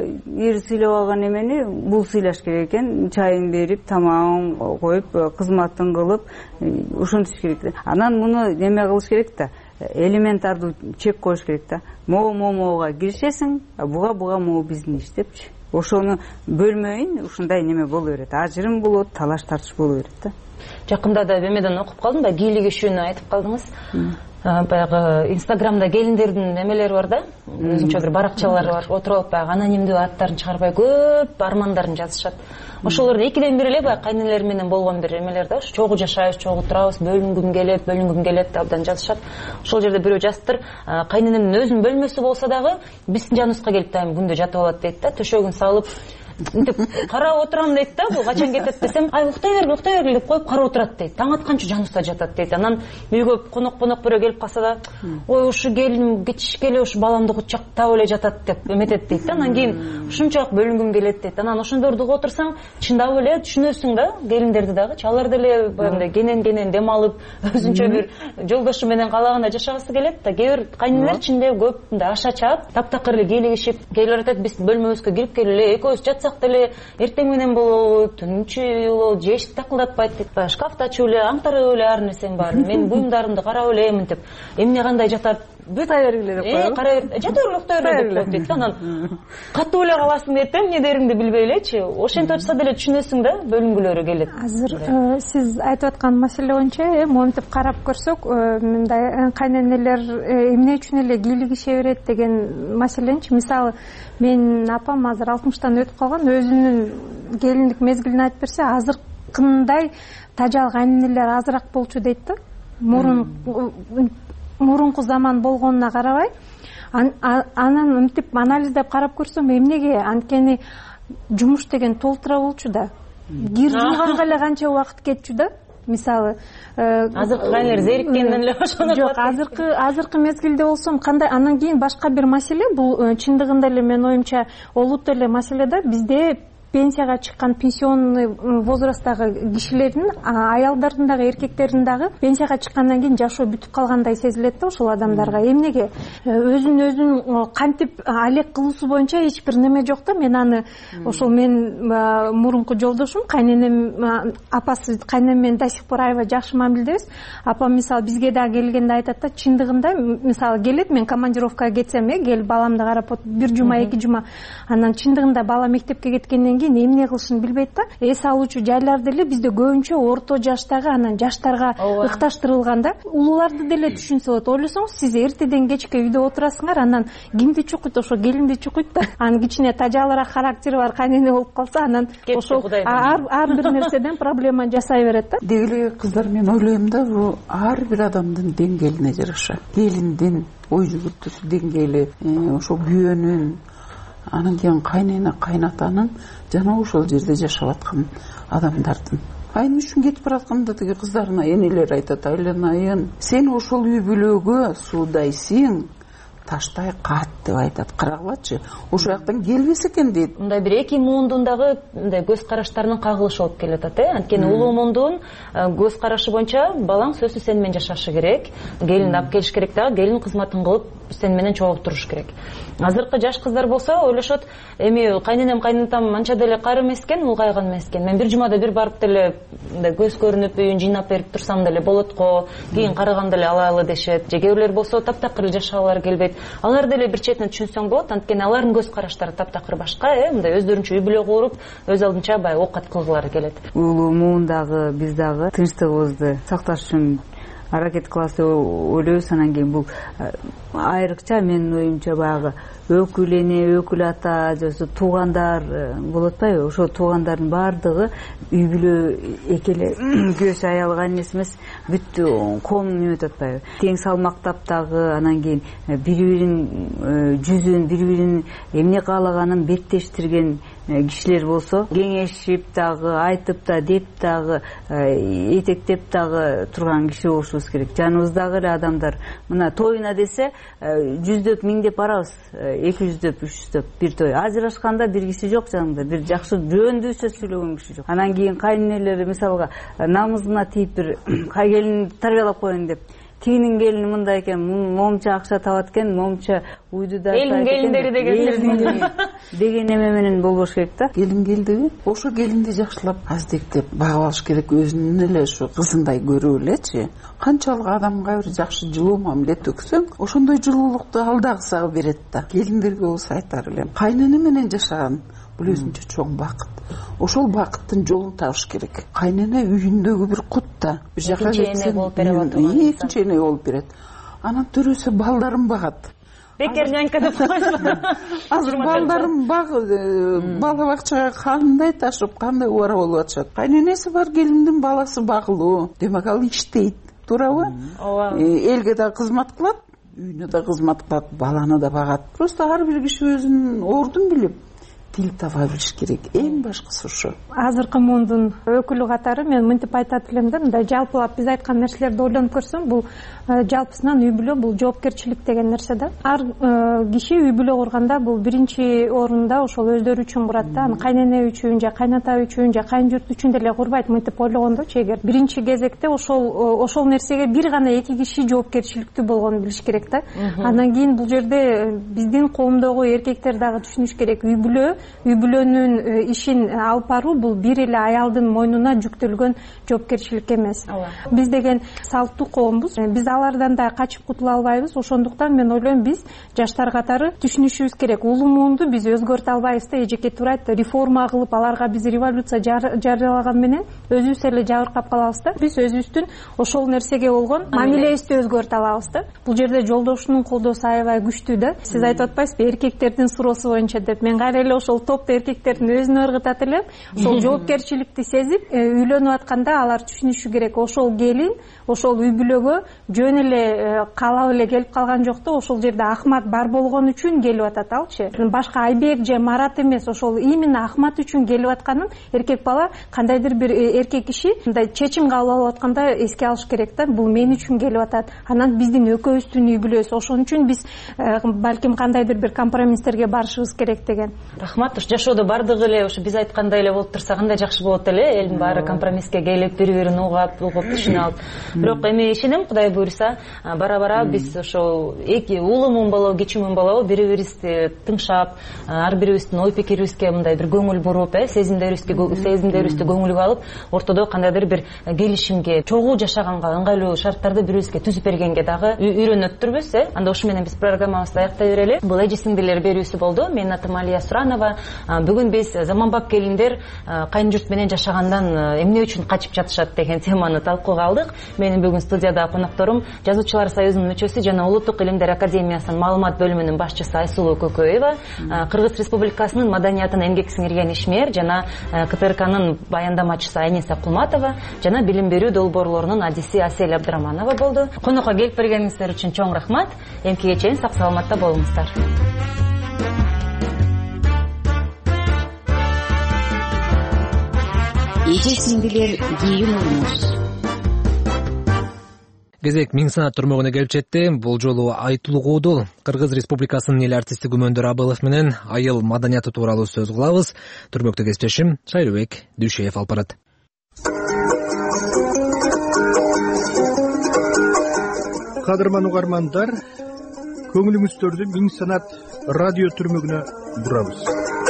эр сыйлабаган эмени бул сыйлаш керек экен, чайын берип, тамагын коюп, кызматын кылып, ошентиш керек. Анан муну неме кылыш керек да, элементардуу чек коюш керек да. Могуга киришесиң, буга могу биздин иш депчи. Ошону бөлмөйүн, ушундай неме боло берет. Ажырым болот, талаш тартыш боло берет да. Жакында да бемеден окуп калдым да, кийлик ишүүнү айтып калдыңыз. Баягы Инстаграмда келиндердин немелери бар да, өзүнчө бир баракчалары бар. Отуруп алып баягы анонимдүү аттарын чыгарбай көп армандарын жазышат. Ошолордо экиден бири эле баягы кайнелер менен болгон бир эмелер да, чогуу жашайбыз, чогуу турабыз, бөлүнгүм келет деп абдан жазышат. Ошол жерде бирөө жазыптыр, кайненемдин өзүнүн бөлмөсү болсо дагы биздин жаныбызга келип дайым күндө жатып алат дейт да, төшөгүн салып, мынтип карап отурам дейт да, бул качан кетет десем, ай уктай бергиле деп коюп карап отурат дейт. Таң атканча жаныбызда жатат дейт. Анан үйгө конок бирөө келип калса да, ой ушу келиним кетишке эле ушу баламды кучактап эле жатат деп эметет дейт да. Анан кийин ушунчалык бөлүнгүм келет дейт. Анан ошондорду угуп отурсаң, чындап эле түшүнөсүң да, келиндерди дагы. Алар деле баягындай кенен дем алып, өзүнчө бир жолдошу менен каалагандай жашагысы келет да. Кээ бир кайненелер чынында көп мындай аш ачат, таптакыр эле кийлигишип, кээбир айтат биз бөлмөбүзгө кирип келели, экөөбүз жатсак деле эртең менен болобу, түнчү же эшик такылдатпайт дейт. Баягы шкафты ачып эле аңтарып эле ар нерсенин баарын, мен буюмдарымды карап эле мынтип, эмне кандай жатат бөтай бергиле деп коебу. Карай бер, жата бергиле, уктай бергиле деп коет дейт. Анан катуу эле каласың дейт, эмне дериңди билбей элечи. Ошентип атса деле түшүнөсүң да, бөлүнгүлөрү келет. Азыр сиз айтып аткан маселе боюнча монтип карап көрсөк, мындай кайненелер эмне үчүн эле кийлигише берет деген маселенчи. Мисалы, менин апам азыр 60-тан өтүп калган, өзүнүн келиндик мезгилин айтып берсе, азыркындай тажал кайненелер азыраак болчу дейт да. Мурунку заман болгонуна карабай, анан мынтип анализдеп карап көрсөм, эмнеге? Анткени жумуш деген толтура болчу да. Кир жууганга эле канча убакыт кетчү да. Мисалы, азыркы кайнелер зериккенден эле ошону. Жок, азыркы мезгилде болсом кандай? Анан кийин башка бир маселе, бул чындыгында эле менин оюмча олут эле маселе да. Бизде пенсияга чыккан пенсионный возрасттагы кишилердин, аялдардын дагы, эркектердин дагы пенсияга чыккандан кийин жашоо бүтүп калгандай сезилет да ошол адамдарга. Эмнеге? Өзүн кантип алек кылуусу боюнча эч бир неме жок да. Мен аны ошол мен мурунку жолдошум, кайненем, апасы кайненем менен до сих пор аябай жакшы мамиледебиз. Апам мисалы бизге дагы келгенде айтат да, чындыгында мисалы келет, мен командировкага кетсем, келип баламды карап бир жума, 2 жума, анан чындыгында бала мектепке кеткенден кийин эмне кылышын билбейт да. Эс алуучу жайлар деле бизде көбүнчө орто жаштагы, анан жаштарга ыкташтырылган да. Улууларды деле түшүнсө болот. Ойлосоңуз, сиз эртеден кечке үйдө отурасыңар, анан кимди чукуйт? Ошо келинди чукуйт да. Анын кичине тажалыраак характери бар кайнене болуп калса, анан ошол ар бир нерседен проблема жасай берет да. Дегеле кыздар, мен ойлойм да, бул ар бир адамдын деңгээлине жараша. Келиндин ой жүгүртүүсү деңгээли, ошо күйөөнүн, анан кийин кайнене, кайнатанын жана ошол жерде жашап аткан адамдардын. Айым үчүн кетип баратканда тиги кыздарына энелер айтат, айланайын, сен ошол үй бүлөгө суудайсың, таштай кат деп айтат. Карагылачы, ошол жактан келбесе экен дейт. Мындай бир эки муундун дагы мындай көз караштарынын кагылышы болуп келет атат. Анткени улуу муундун көз карашы боюнча балаң сөзсүз сени менен жашашы керек, келинди алып келиш керек дагы, келин кызматын кылып сени менен чогулуп туруш керек. Азыркы жаш кыздар болсо ойлошот, эми кайненем, кайнатам анча деле кары эмес экен, улгайган эмес экен. Мен бир жумада бир барып деле мындай көз көрүнүп үйүн жыйнап берип турсам деле болот го, кийин караганда эле алалы дешет. Же кээ бирлер болсо таптакыр жашагалары келбейт. Алар деле бир четинен түшүнсөң болот, анткени алардын көз караштары таптакыр башка, мындай өздөрүнчө үй бүлө куруп, өз алдынча баягы оокат кылгылары келет. Улуу муундагы биз дагы тынчтыгыбызды сакташ үчүн аракет кылабыз деп ойлойбуз. Анан кийин бул айрыкча менин оюмча баягы өкүл эне, өкүл ата, же туугандар болот атпайбы? Ошо туугандардын баардыгы үй бүлө эки эле күйөөсү аял кайненеси эмес, бүт ком неметип атпайбы? Тең салмактап дагы, анан кийин бири-биринин жүзүн, бири-биринин эмне каалаганын беттештирген кишилер болсо, кеңешип дагы, айтып да, деп дагы, этектеп дагы турган киши болушубуз керек. Жаныбыздагы эле адамдар мына тоюна десе, жүздөп, миңдеп барабыз, 200-дөп, 300-дөп бир той. Ажырашканда бир киши жок жанында, бир жакшы жөөндүү сөз сүйлөгөн киши жок. Анан кийин кайненелери мисалга намызына тийип бир келин тарбиялап коеюн деп, тигинин келини мындай экен, момча акча табат экен, момча уйду да элин келиндери деген эме менен болбош керек да. Келин келдиби? Ошо келинди жакшылап, аздектеп багып алыш керек, өзүнүн эле ошо кызындай көрүп элечи. Канчалык адамга бир жакшы жылуу мамиле төксөң, ошондой жылуулукту ал дагы сага берет да. Келиндерге болсо айтар элем, кайнене менен жашаган бул өзүнчө чоң бакыт. Ошол бакыттын жолун табыш керек. Кайнене үйүндөгү бир кут да. Бир жака кетсең, экинчи эне болуп берет. Анан төрөсө балдарын багат. Бекер нянька деп койсо. Азыр балдарын бала бакчага кандай ташып, кандай убара болуп атышат. Кайненеси бар келиндин баласы багылуу. Демек ал иштейт, туурабы? Ооба. Элге да кызмат кылат, үйүнө да кызмат кылат, баланы да багат. Просто ар бир киши өзүнүн ордун билип тил таба билиш керек. Эң башкысы ошо. Азыркы мундун өкүлү катары мен мынтип айтат элем да, мындай жалпылап биз айткан нерселерди ойлонуп көрсөм, бул жалпысынан үй бүлө бул жоопкерчилик деген нерсе да. Ар киши үй бүлө курганда бул биринчи орунда ошол өздөрү үчүн курат да. Аны кайнене үчүн же кайната үчүн же кайын журт үчүн деле курбайт мынтип ойлогондочу. Эгер биринчи кезекте ошол нерсеге бир гана эки киши жоопкерчиликтүү болгонун билиш керек да. Андан кийин бул жерде биздин коомдогу эркектер дагы түшүнүш керек. Үй бүлөнүн ишин алып баруу бул бир эле аялдын мойнуна жүктөлгөн жоопкерчилик эмес. Биз деген салттуу коомбуз. Биз алардан да качып кутула албайбыз. Ошондуктан мен ойлойм, биз жаштар катары түшүнүшүбүз керек. Улуу муунду биз өзгөртө албайбыз да. Эжеке туура айтты, реформа кылып аларга биз революция жарыялаган менен өзүбүз эле жабыркап калабыз да. Биз өзүбүздүн ошол нерсеге болгон мамилебизди өзгөртө алабыз да. Бул жерде жолдошунун колдоосу аябай күчтүү да. Сиз айтып атпайсызбы, эркектердин суроосу боюнча деп. Мен кайра эле ошол топто эркектердин өзүнө ыргытат элем. Ошол жоопкерчиликти сезип, үйлөнүп атканда алар түшүнүшү керек. Ошол келин, ошол үй бүлөгө жөн эле каалап эле келип калган жок да. Ошол жерде Ахмат бар болгон үчүн келип атат алчы. Башка Айбек же Марат эмес, ошол именно Ахмат үчүн келип атканын эркек бала, кандайдыр бир эркек киши мындай чечим кабыл алып атканда эске алыш керек да. Бул мен үчүн келип атат. Анан биздин экөөбүздүн үй бүлөбүз. Ошон үчүн биз балким кандайдыр бир компромисстерге барышыбыз керек деген. Рахмат. Жашоодо бардыгы эле ошо биз айткандай эле болуп турса кандай жакшы болот эле. Элдин баары компромисске келип, бири-бирин угап, түшүнө алып. Бирок эми ишенем, Кудай буйруса, бара-бара биз ошо эки улуу болобу, кичүү болобу, бири-бирибизди тыңшап, ар бирибиздин ой пикирибизге мындай бир көңүл буруп, сезимдерибизди көңүлгө алып, ортодо кандайдыр бир келишимге, чогуу жашаганга ыңгайлуу шарттарды бирибизге түзүп бергенге дагы үйрөнөттүрбүз. Анда ушу менен биз программабызды аяктай берели. Бул эже сиңдилер берүүсү болду. Менин атым Алия Суранова. Бүгүн биз заманбап келиндер кайын журт менен жашагандан эмне үчүн качып жатышат деген теманы талкууга алдык. Менин бүгүн студияда конокторум Жазуучулар союзунун мүчөсү жана Улуттук илимдер академиясынын маалымат бөлүмүнүн башчысы Айсулуу Көкөева, Кыргыз Республикасынын маданиятын эмгек сиңирген ишмер жана КТРКнын баяндамачысы Айниса Кулматова жана билим берүү долбоорлорунун адиси Асель Абдыраманова болду. Конокко келип бергениңиздер үчүн чоң рахмат. Эмкиге чейин сак саламатта болуңуздар. Эже сиңдилер кийин болуңуз. Кезек Миң санат түрмөгүнө келип жетти. Бул жолу Айтулуу Куудул, Кыргыз Республикасынын эл артисти Күмөндөр Абылов менен айыл маданияты тууралуу сөз кылабыз. Түрмөктө кесиптешим Шайрыбек Дүйшеев алып барат. Кадырман угармандар, көңүлүңүздөрдү Миң санат радио түрмөгүнө бурабыз.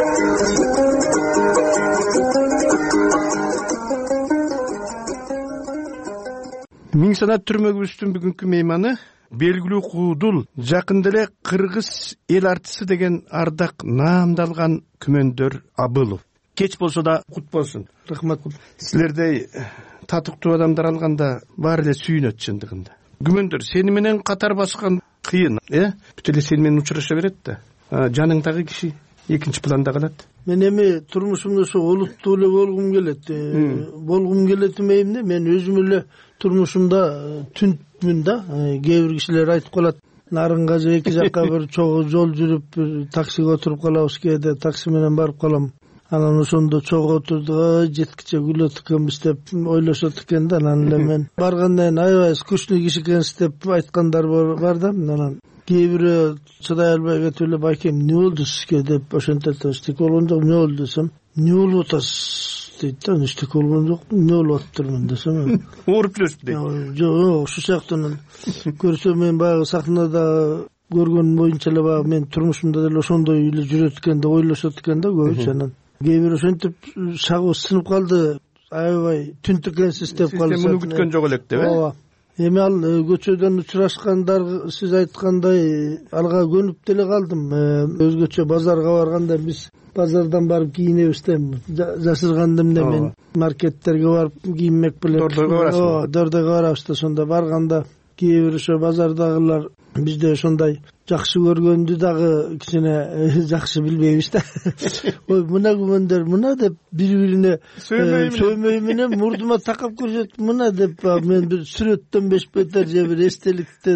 Миң санат түрмөгүбүздүн бүгүнкү мейманы белгилүү Куудул, жакында эле Кыргыз эл артисти деген ардак наамдалган Күмөндөр Абылов. Кеч болсо да кут болсун. Рахмат. Силердей татыктуу адамдар алганда баары эле сүйүнөт чындыгында. Күмөндөр, сени менен катар баскан кыйын, бүт эле сени менен учураша берет да. Жаныңдагы киши экинчи планда калат. Мен эми турмушумда ошо олуттуу эле болгум келет. Болгум келет эмне? Мен өзүм эле турмушумда түнтмүн да. Кээ бир кишилер айтып калат, нарынга же эки жакка бир чогуу жол жүрүп, таксиге отуруп калабыз, кээде такси менен барып калам. Анан ошондо чогуу отурдук, жеткиче күлөт экенбиз деп ойлошот экен да. Анан эле мен баргандан аябай скучный киши экенсиз деп айткандар бар да. Анан кээ бирөө чыдай албай кетип эле, байкем эмне болду сизге деп ошентет. Эчтеке болгон жок, эмне болду десем, эмне болуп атасыз дейт да. Эчтеке болгон жок, эмне болуп атыптырмын десем, ооруп жүрөсүз дейт. Жок, ушул сыяктуу көрсөм мен баягы сахнада көргөнүм боюнча эле баягы мен турмушумда деле ошондой эле жүрөт экен деп ойлошот экен да көбүчө. Анан кээ бир ошентип шагып сынып калды, аябай түнт экенсиз деп калышат. Сиз муну күткөн жок элек деп, ооба. Эми ал көчөдөн учурашкандар, сиз айткандай, алга көнүп деле калдым. Өзгөчө базарга барганда биз базардан барып кийинебиз да, жашырганда эмне мен маркеттерге барып кийинмек белем. Дордойго барасыз. Дордойго барабыз да, сонда барганда кээ бир ошо базардагылар бизде ошондой жакшы көргөндү дагы кичине жакшы билбейбиз да. Ой, мына күмөндөр мына деп бири-бирине сөймөй менен мурдума такап көрсөтүп мына деп мен бир сүрөттөн бешбетер же бир эстеликте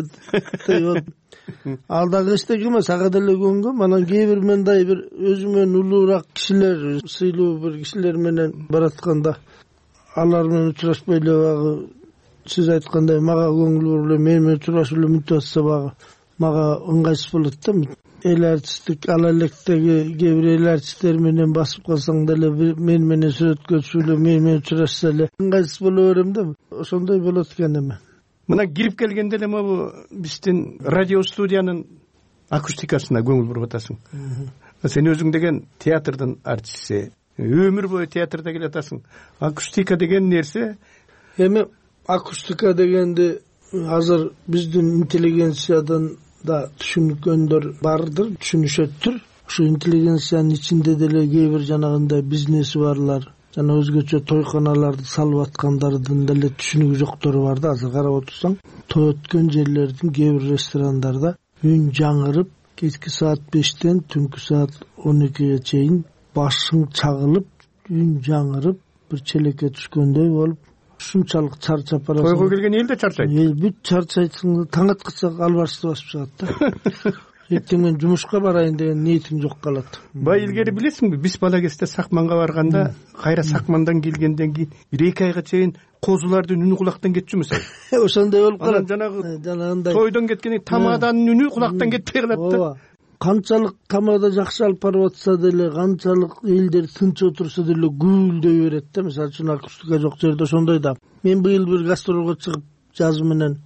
ал дагы эчтеке эмес, ага деле көнгөм. Анан кээ бир мындай бир өзүмөн улуураак кишилер, сыйлуу бир кишилер менен баратканда алар менен учурашпай эле багы сиз айткандай мага көңүл буруп эле мен менен учурашып эле мынтип атса багы мага ыңгайсыз болот да. Эл артисттик ала электеги кээ бир эл артисттер менен басып калсаң деле мен менен сүрөткө түшүп эле мен менен учурашса эле ыңгайсыз боло берем да. Ошондой болот экен эми. Мына кирип келгенде эле могу биздин радио студиянын акустикасына көңүл буруп атасың. Сен өзүң деген театрдын артисти, өмүр бою театрда келатасың. Акустика деген нерсе эми акустика дегенди азыр биздин интеллигенциядан да түшүнгөндөр бардыр, түшүнүшөттүр. Ушу интеллигенциянын ичинде деле кээ бир жанагындай бизнеси барлар, жана өзгөчө тойканаларды салып аткандардын деле түшүнүгү жоктору бар да. Азыр карап отурсаң, той өткөн жерлердин кээ бир ресторандарда үн жаңырып, кечки саат 5-тен түнкү саат 12-ге чейин башың чагылып, үн жаңырып, бир челекке түшкөндөй болуп, ушунчалык чарчап барасың. Тойго келген эл да чарчайт. Бүт чарчайсың, таң аткача албарысты басып чыгат да. Эртең мен жумушка барайын деген ниетиң жок калат. Бай илгери билесиңби, биз бала кезде сакманга барганда, кайра сакмандан келгенден кийин 2 айга чейин козулардын үнү кулактан кетчү эмес. Ошондой болуп калат. Жанагы тойдон кеткенде тамаданын үнү кулактан кетпей калат да. Канчалык тамада жакшы алып барып атса деле, канчалык элдер тынч отурса деле гүлдөй берет да. Мисалы үчүн акустика жок жерде ошондой да. Мен быйыл бир гастролго чыгып жаз менен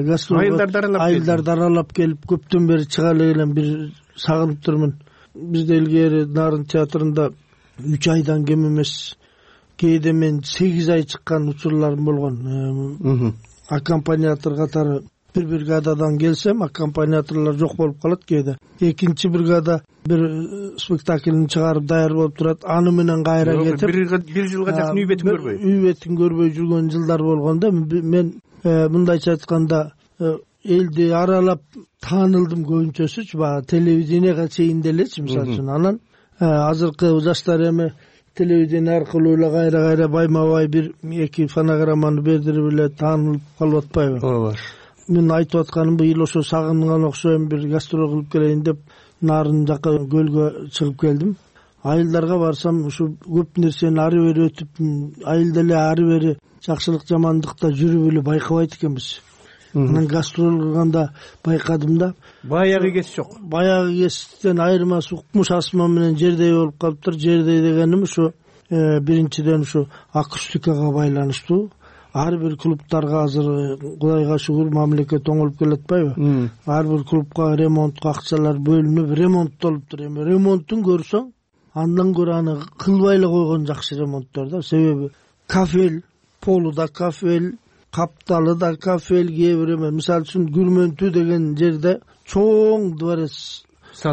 айылдарды аралап келип көптөн бери чыга эле элем, бир сагынып турмун. Бизде илгери Нарын театрында 3 айдан кем эмес, кээде мен 8 ай чыккан учурларым болгон. Аккомпаниатор катары бир бригададан келсем, аккомпаниаторлор жок болуп калат кээде. Экинчи бригада бир спектакльни чыгарып даяр болуп турат. Аны менен кайра кетип, бир жылга жакын үй бетин көрбөй. Үй бетин көрбөй жүргөн жылдар болгондо мен мындайча айтканда элди аралап таанылдым көбүнчөсүчү, баягы телевиденияга чейин делечи, мисалы үчүн. Анан азыркы жаштар эми телевидение аркылуу эле кайра байма-бай 1-2 фонограмманы бердирип эле таанылып калып атпайбы? Ооба. Мен айтып атканым быйыл ошо сагынган окшойм, бир гастрол кылып келейин деп Нарын жака көлгө чыгып келдим. Айылдарга барсам, ушу көп нерсени ары бери өтүп, айылда эле ары бери жакшылык жамандыкта жүрүп эле байкабайт экенбиз. Анан гастрол кылганда байкадым да. Баягы кес жок. Баягы кестен айырмасы укмуш асман менен жердей болуп калыптыр. Жердей дегеним ушу биринчиден ушу акустикага байланыштуу. Ар бир клубтарга азыр Кудайга шүгүр мамлекет оңолуп келатпайбы? Ар бир клубка ремонтко акчалар бөлүнүп, ремонттолуптур. Эми ремонтун көрсөң, андан көрө аны кылбай эле койгон жакшы ремонттор да. Себеби кафель, полу да кафель, капталы да кафель, кээ бир эме. Мисалы үчүн Күрмөнтүү деген жерде чоң дворец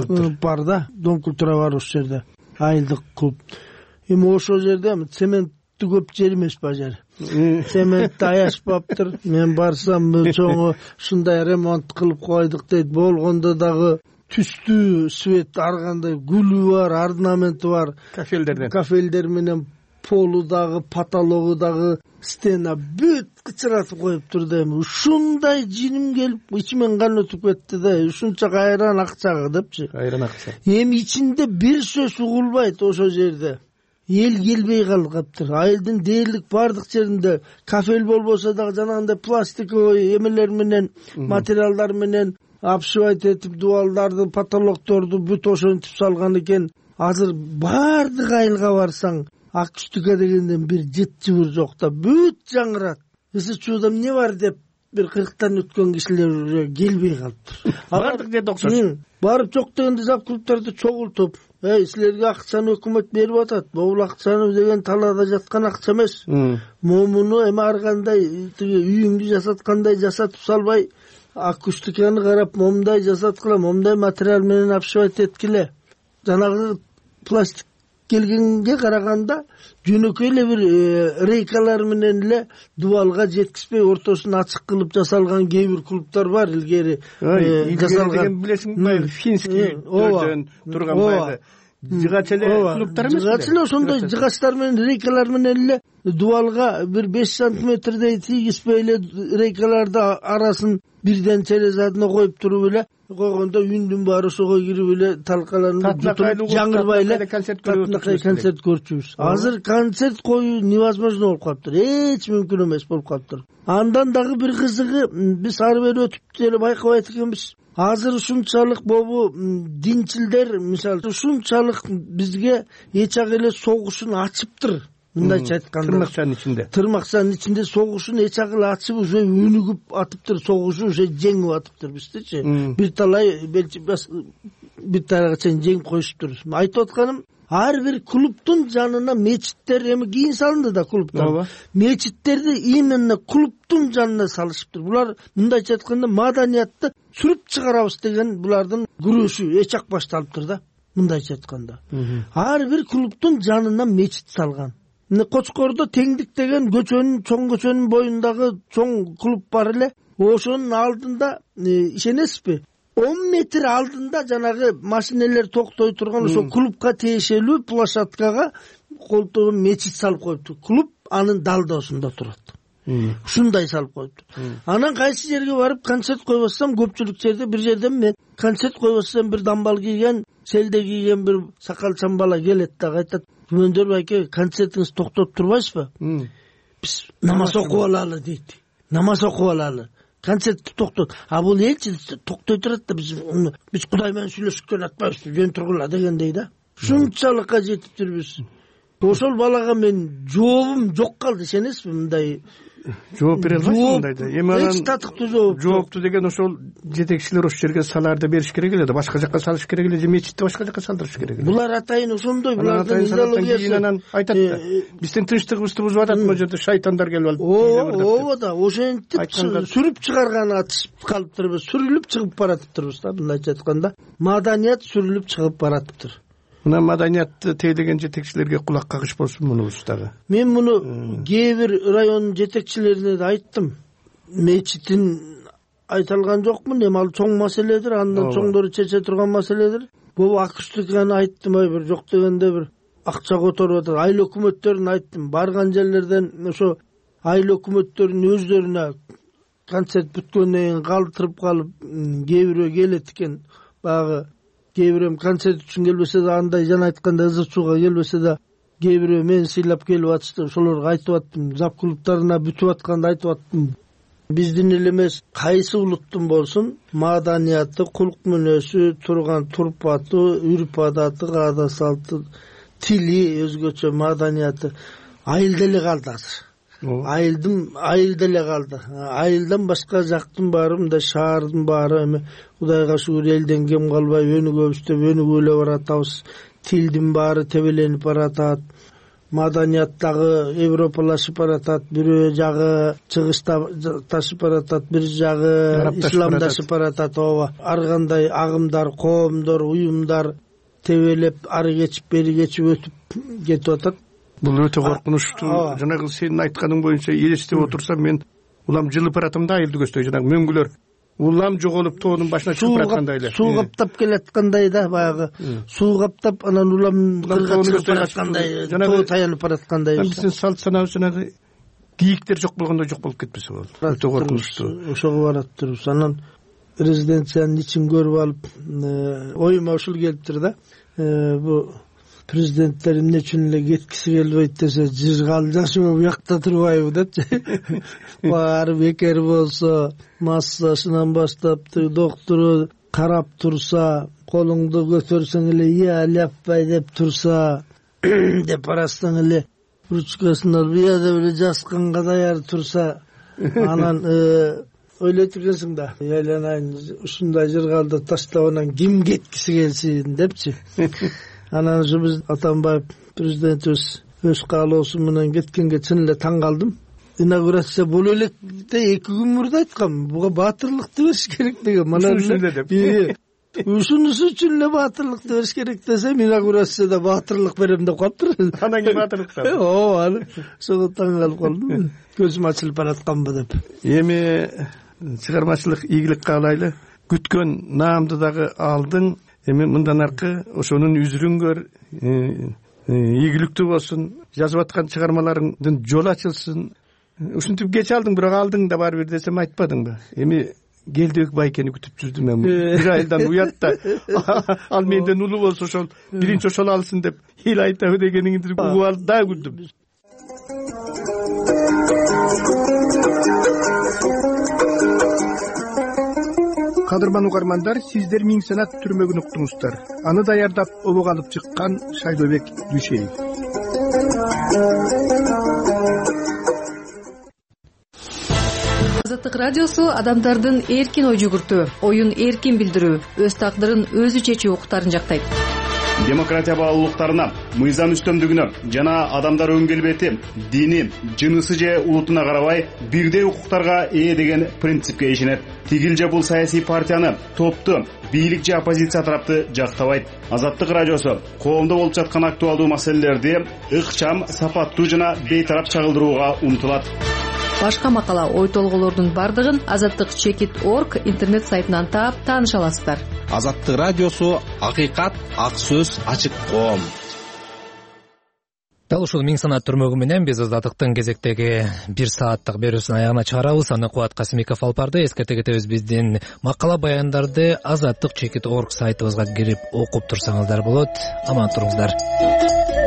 бар да. Дом культура бар ошол жерде. Айылдык клуб. Эми ошол жерде цемент көп жер эмес ба жер. Цементти аяшпаптыр. Мен барсам чоңу ушундай ремонт кылып койдук дейт. Болгондо дагы түстүү свет, ар кандай гүлү бар, орнаменти бар. Кафелдер менен полу дагы, потологу дагы, стена бүт кычыратып коюптур да. Эми ушундай жиним келип, ичимен кан өтүп кетти да. Ушунча кайран акчага депчи. Кайран акча. Эми ичинде бир сөз угулбайт ошол жерде. Эл келбей калыптыр. Айылдын дээрлик бардык жеринде кафель болбосо дагы жанагындай пластиковый эмелер менен, материалдар менен обшивать этип дубалдарды, потолокторду бүт ошентип салган экен. Азыр бардык айылга барсаң, акустика дегенден бир жыт жыбыр жок да. Бүт жаңырат. Ысы чуудо эмне бар деп бир 40тан өткөн кишилер келбей калыптыр. Бардык жерде окшош. Барып жок дегенде зап клубтарды чогултуп, силерге акчаны өкмөт берип атат. Бул акчаны деген талаада жаткан акча эмес. Момуну эми ар кандай үйүңдү жасаткандай жасатып салбай, акустиканы карап, момундай жасаткыла, момундай материал менен обшивать эткиле. Жанагы пластик келгенге караганда жөнөкөй эле бир рейкалар менен эле дубалга жеткизбей ортосун ачык кылып жасалган кээ бир клубтар бар илгери жасалган, билесиңби, финский төрдөн турган баягы жыгач эле клубтар эмес, жыгач эле ошондой жыгачтар менен рейкалар менен эле дубалга бир 5 сантиметрдей тийгизбей эле рейкаларды арасын бирден через одно коюп туруп эле койгондо үндүн баары ошого кирип эле талкаланып жаңырбай эле концерт көрчүбүз. Азыр концерт коюу невозможно болуп калыптыр, эч мүмкүн эмес болуп калыптыр. Андан дагы бир кызыгы, биз ары бери өтүп деле байкабайт экенбиз. Азыр ушунчалык бобу динчилдер, мисалы ушунчалык бизге эчак эле согушун ачыптыр. Мындайча айтканда, тырмакчанын ичинде согушун эчак эле ачып, уже өнүгүп атыптыр, согушу уже жеңип атыптыр биздичи. Бир талай бир тарага чейин жеңип коюшуптур. Айтып атканым, ар бир клубтун жанына мечиттер, эми кийин салынды да клубтар. Мечиттерди именно клубтун жанына салышыптыр. Булар мындайча айтканда маданиятты сүрүп чыгарабыз деген булардын күрөшү эчак башталыптыр да. Мындайча айтканда, ар бир клубтун жанына мечит салган. Кочкордо Теңдик деген чоң көчөнүн боюндагы чоң клуб бар эле. Ошонун алдында, ишенесизби, 10 метр алдында жанагы машинелер токтой турган ошо клубка тиешелүү площадкага колтогун мечит салып коюптур. Клуб анын далдоосунда турат. Ушундай салып коюптур. Анан кайсы жерге барып концерт койбосам, көпчүлүк жерде бир жерден мен концерт койбосам бир дамбал кийген, селде кийген бир сакалчан бала келет да айтат: "Күмөндөр байке, концертиңизди токтотуп турбайсызбы? Биз намаз окуп алалы" дейт. Намаз окуп алалы. Концертти токтот. А бул элчи токтой турат да биз Кудай менен сүйлөшүп атпайбызбы, жөн тургула дегендей да. Ушунчалыкка жетиптирбиз. Ошол балага мен жообум жок калды, ишенесизби, мындай жооп бере албайсың мындайда. Эми анан татыктуу жоопту деген ошол жетекчилер ошол жерге саларды бериш керек эле да, башка жакка салыш керек эле же мечитти башка жакка салдырыш керек эле. Булар атайын ошондой, булардын идеологиясы. Анан айтат да, биздин тынчтыгыбызды бузуп атат, могу жерде шайтандар келип алып. Ооба да, ошентип сүрүп чыгарган атышып калыптырбыз, сүрүлүп чыгып баратыптырбыз да, мындайча айтканда. Маданият сүрүлүп чыгып баратыптыр. Мына маданиятты тейлеген жетекчилерге кулак кагыш болсун мунубуз дагы. Мен муну кээ бир районун жетекчилерине да айттым. Мечитин айта алган жокмун, эми ал чоң маселедир, андан чоңдору чече турган маселедир. Бул акчтыканы айттым, бир жок дегенде бир акча которуп атат. Айыл өкмөттөрүн айттым. Барган жерлерден ошо айыл өкмөттөрүнүн өздөрүнө концерт бүткөндөн кийин калтырып калып, кээ бирөө келет экен, баягы кээ бирөө концерт үчүн келбесе да, андай жана айтканда ызы чууга келбесе да, кээ бирөө мени сыйлап келип атышты. Ошолорго айтып аттым, зап клубтарына бүтүп атканда айтып аттым. Биздин эле эмес, кайсы улуттун болсун, маданияты, кулк мүнөзү, турган турпаты, үрп адаты, каада салты, тили, өзгөчө маданияты айылда эле калды азыр. Айылда эле калды. Айылдан башка жактын баары, мындай шаардын баары эми Кудайга шүгүр элден кем калбай өнүгөбүз деп өнүгүп эле баратабыз. Тилдин баары тебеленип баратат. Маданият дагы европалашып баратат. Бир жагы чыгышташып баратат, бир жагы исламдашып баратат. Ооба. Ар кандай агымдар, коомдор, уюмдар тебелеп ары кечип, бери кечип өтүп кетип атат. Бул өтө коркунучтуу. Жанагы сенин айтканың боюнча элестеп отурсам, мен улам жылып баратам да, айылды көздөй жанагы мөңгүлөр улам жоголуп тоонун башына чыгып бараткандай эле. Суу каптап келаткандай да, баягы суу каптап анан улам кырга чыгып бараткандай, тоо таянып бараткандай. Биздин салт санабыз жанагы кийиктер жок болгондой жок болуп кетпесе болот. Өтө коркунучтуу. Ошого бараттырбыз. Анан резиденциянын ичин көрүп алып, оюма ушул келиптир да. Бу президенттер эмне үчүн эле кеткиси келбейт десе, жыргал жашоо буякта турбайбы депчи. Баары бекер болсо, массасынан баштап доктуру карап турса, колуңду көтөрсөң эле ия ляппай деп турса, деп барасың эле ручкасын алып ия деп эле жазганга даяр турса, анан ойлойт экенсиң да, айланайын ушундай жыргалды таштап анан ким кеткиси келсин депчи. Анан ушу биз Атамбаев президентибиз өз каалоосу менен кеткенге чын эле таң калдым. Инаугурация боло элек де 2 күн мурда айткам, буга баатырлык дебеш керек деген. Мына ушунусу үчүн эле баатырлыкты бериш керек десем, инаугурацияда баатырлык берем деп калыптыр. Анан кийин баатырлык ооба, аны ошого таң калып калдым. Көзүм ачылып баратканбы деп. Эми чыгармачылык ийгилик каалайлы. Күткөн наамды дагы алдың. Эми мындан аркы ошонун үзүрүн көр, ийгиликтүү болсун, жазып аткан чыгармаларыңдын жол ачылсын. Ушинтип кеч алдың, бирок алдың да бар бир десем айтпадыңбы? Эми Келдебек байкени күтүп жүрдүм мен. Бир айдан уят да. Ал менден улуу болсо ошол биринчи ошол алсын деп эл айтабы дегениңди угуп алып да күлдүм. Кадырман угармандар, сиздер Миң Санат түрмөгүн уктуңуздар. Аны даярдап обого алып чыккан Шайлообек Дүйшеев. Азаттык радиосу адамдардын эркин ой жүгүртүү, оюн эркин билдирүү, өз тагдырын өзү чечүү укуктарын жактайт. Демократия баалуулуктарына, мыйзам үстөмдүгүнө жана адамдар өн келбети, дини, жынысы же улутуна карабай бирдей укуктарга ээ деген принципке ишенет. Тигил же бул саясий партияны, топту, бийлик же оппозиция тарапты жактабайт. Азаттык радиосу коомдо болуп жаткан актуалдуу маселелерди ыкчам, сапаттуу жана бейтарап чагылдырууга умтулат. Башка макала, ой толголордун бардыгын azattik.org интернет сайтынан таап тааныша аласыздар. Азаттык радиосу акыйкат, ак сөз, ачык коом. Дал ушул Миң Санат түрмөгү менен биз Азаттыктын кезектеги 1 сааттык берүүсүн аягына чыгарабыз. Аны Кубат Касымиков алып барды. Эскерте кетебиз, биздин макала баяндарды azattik.org сайтыбызга кирип окуп турсаңыздар болот. Аман туруңуздар.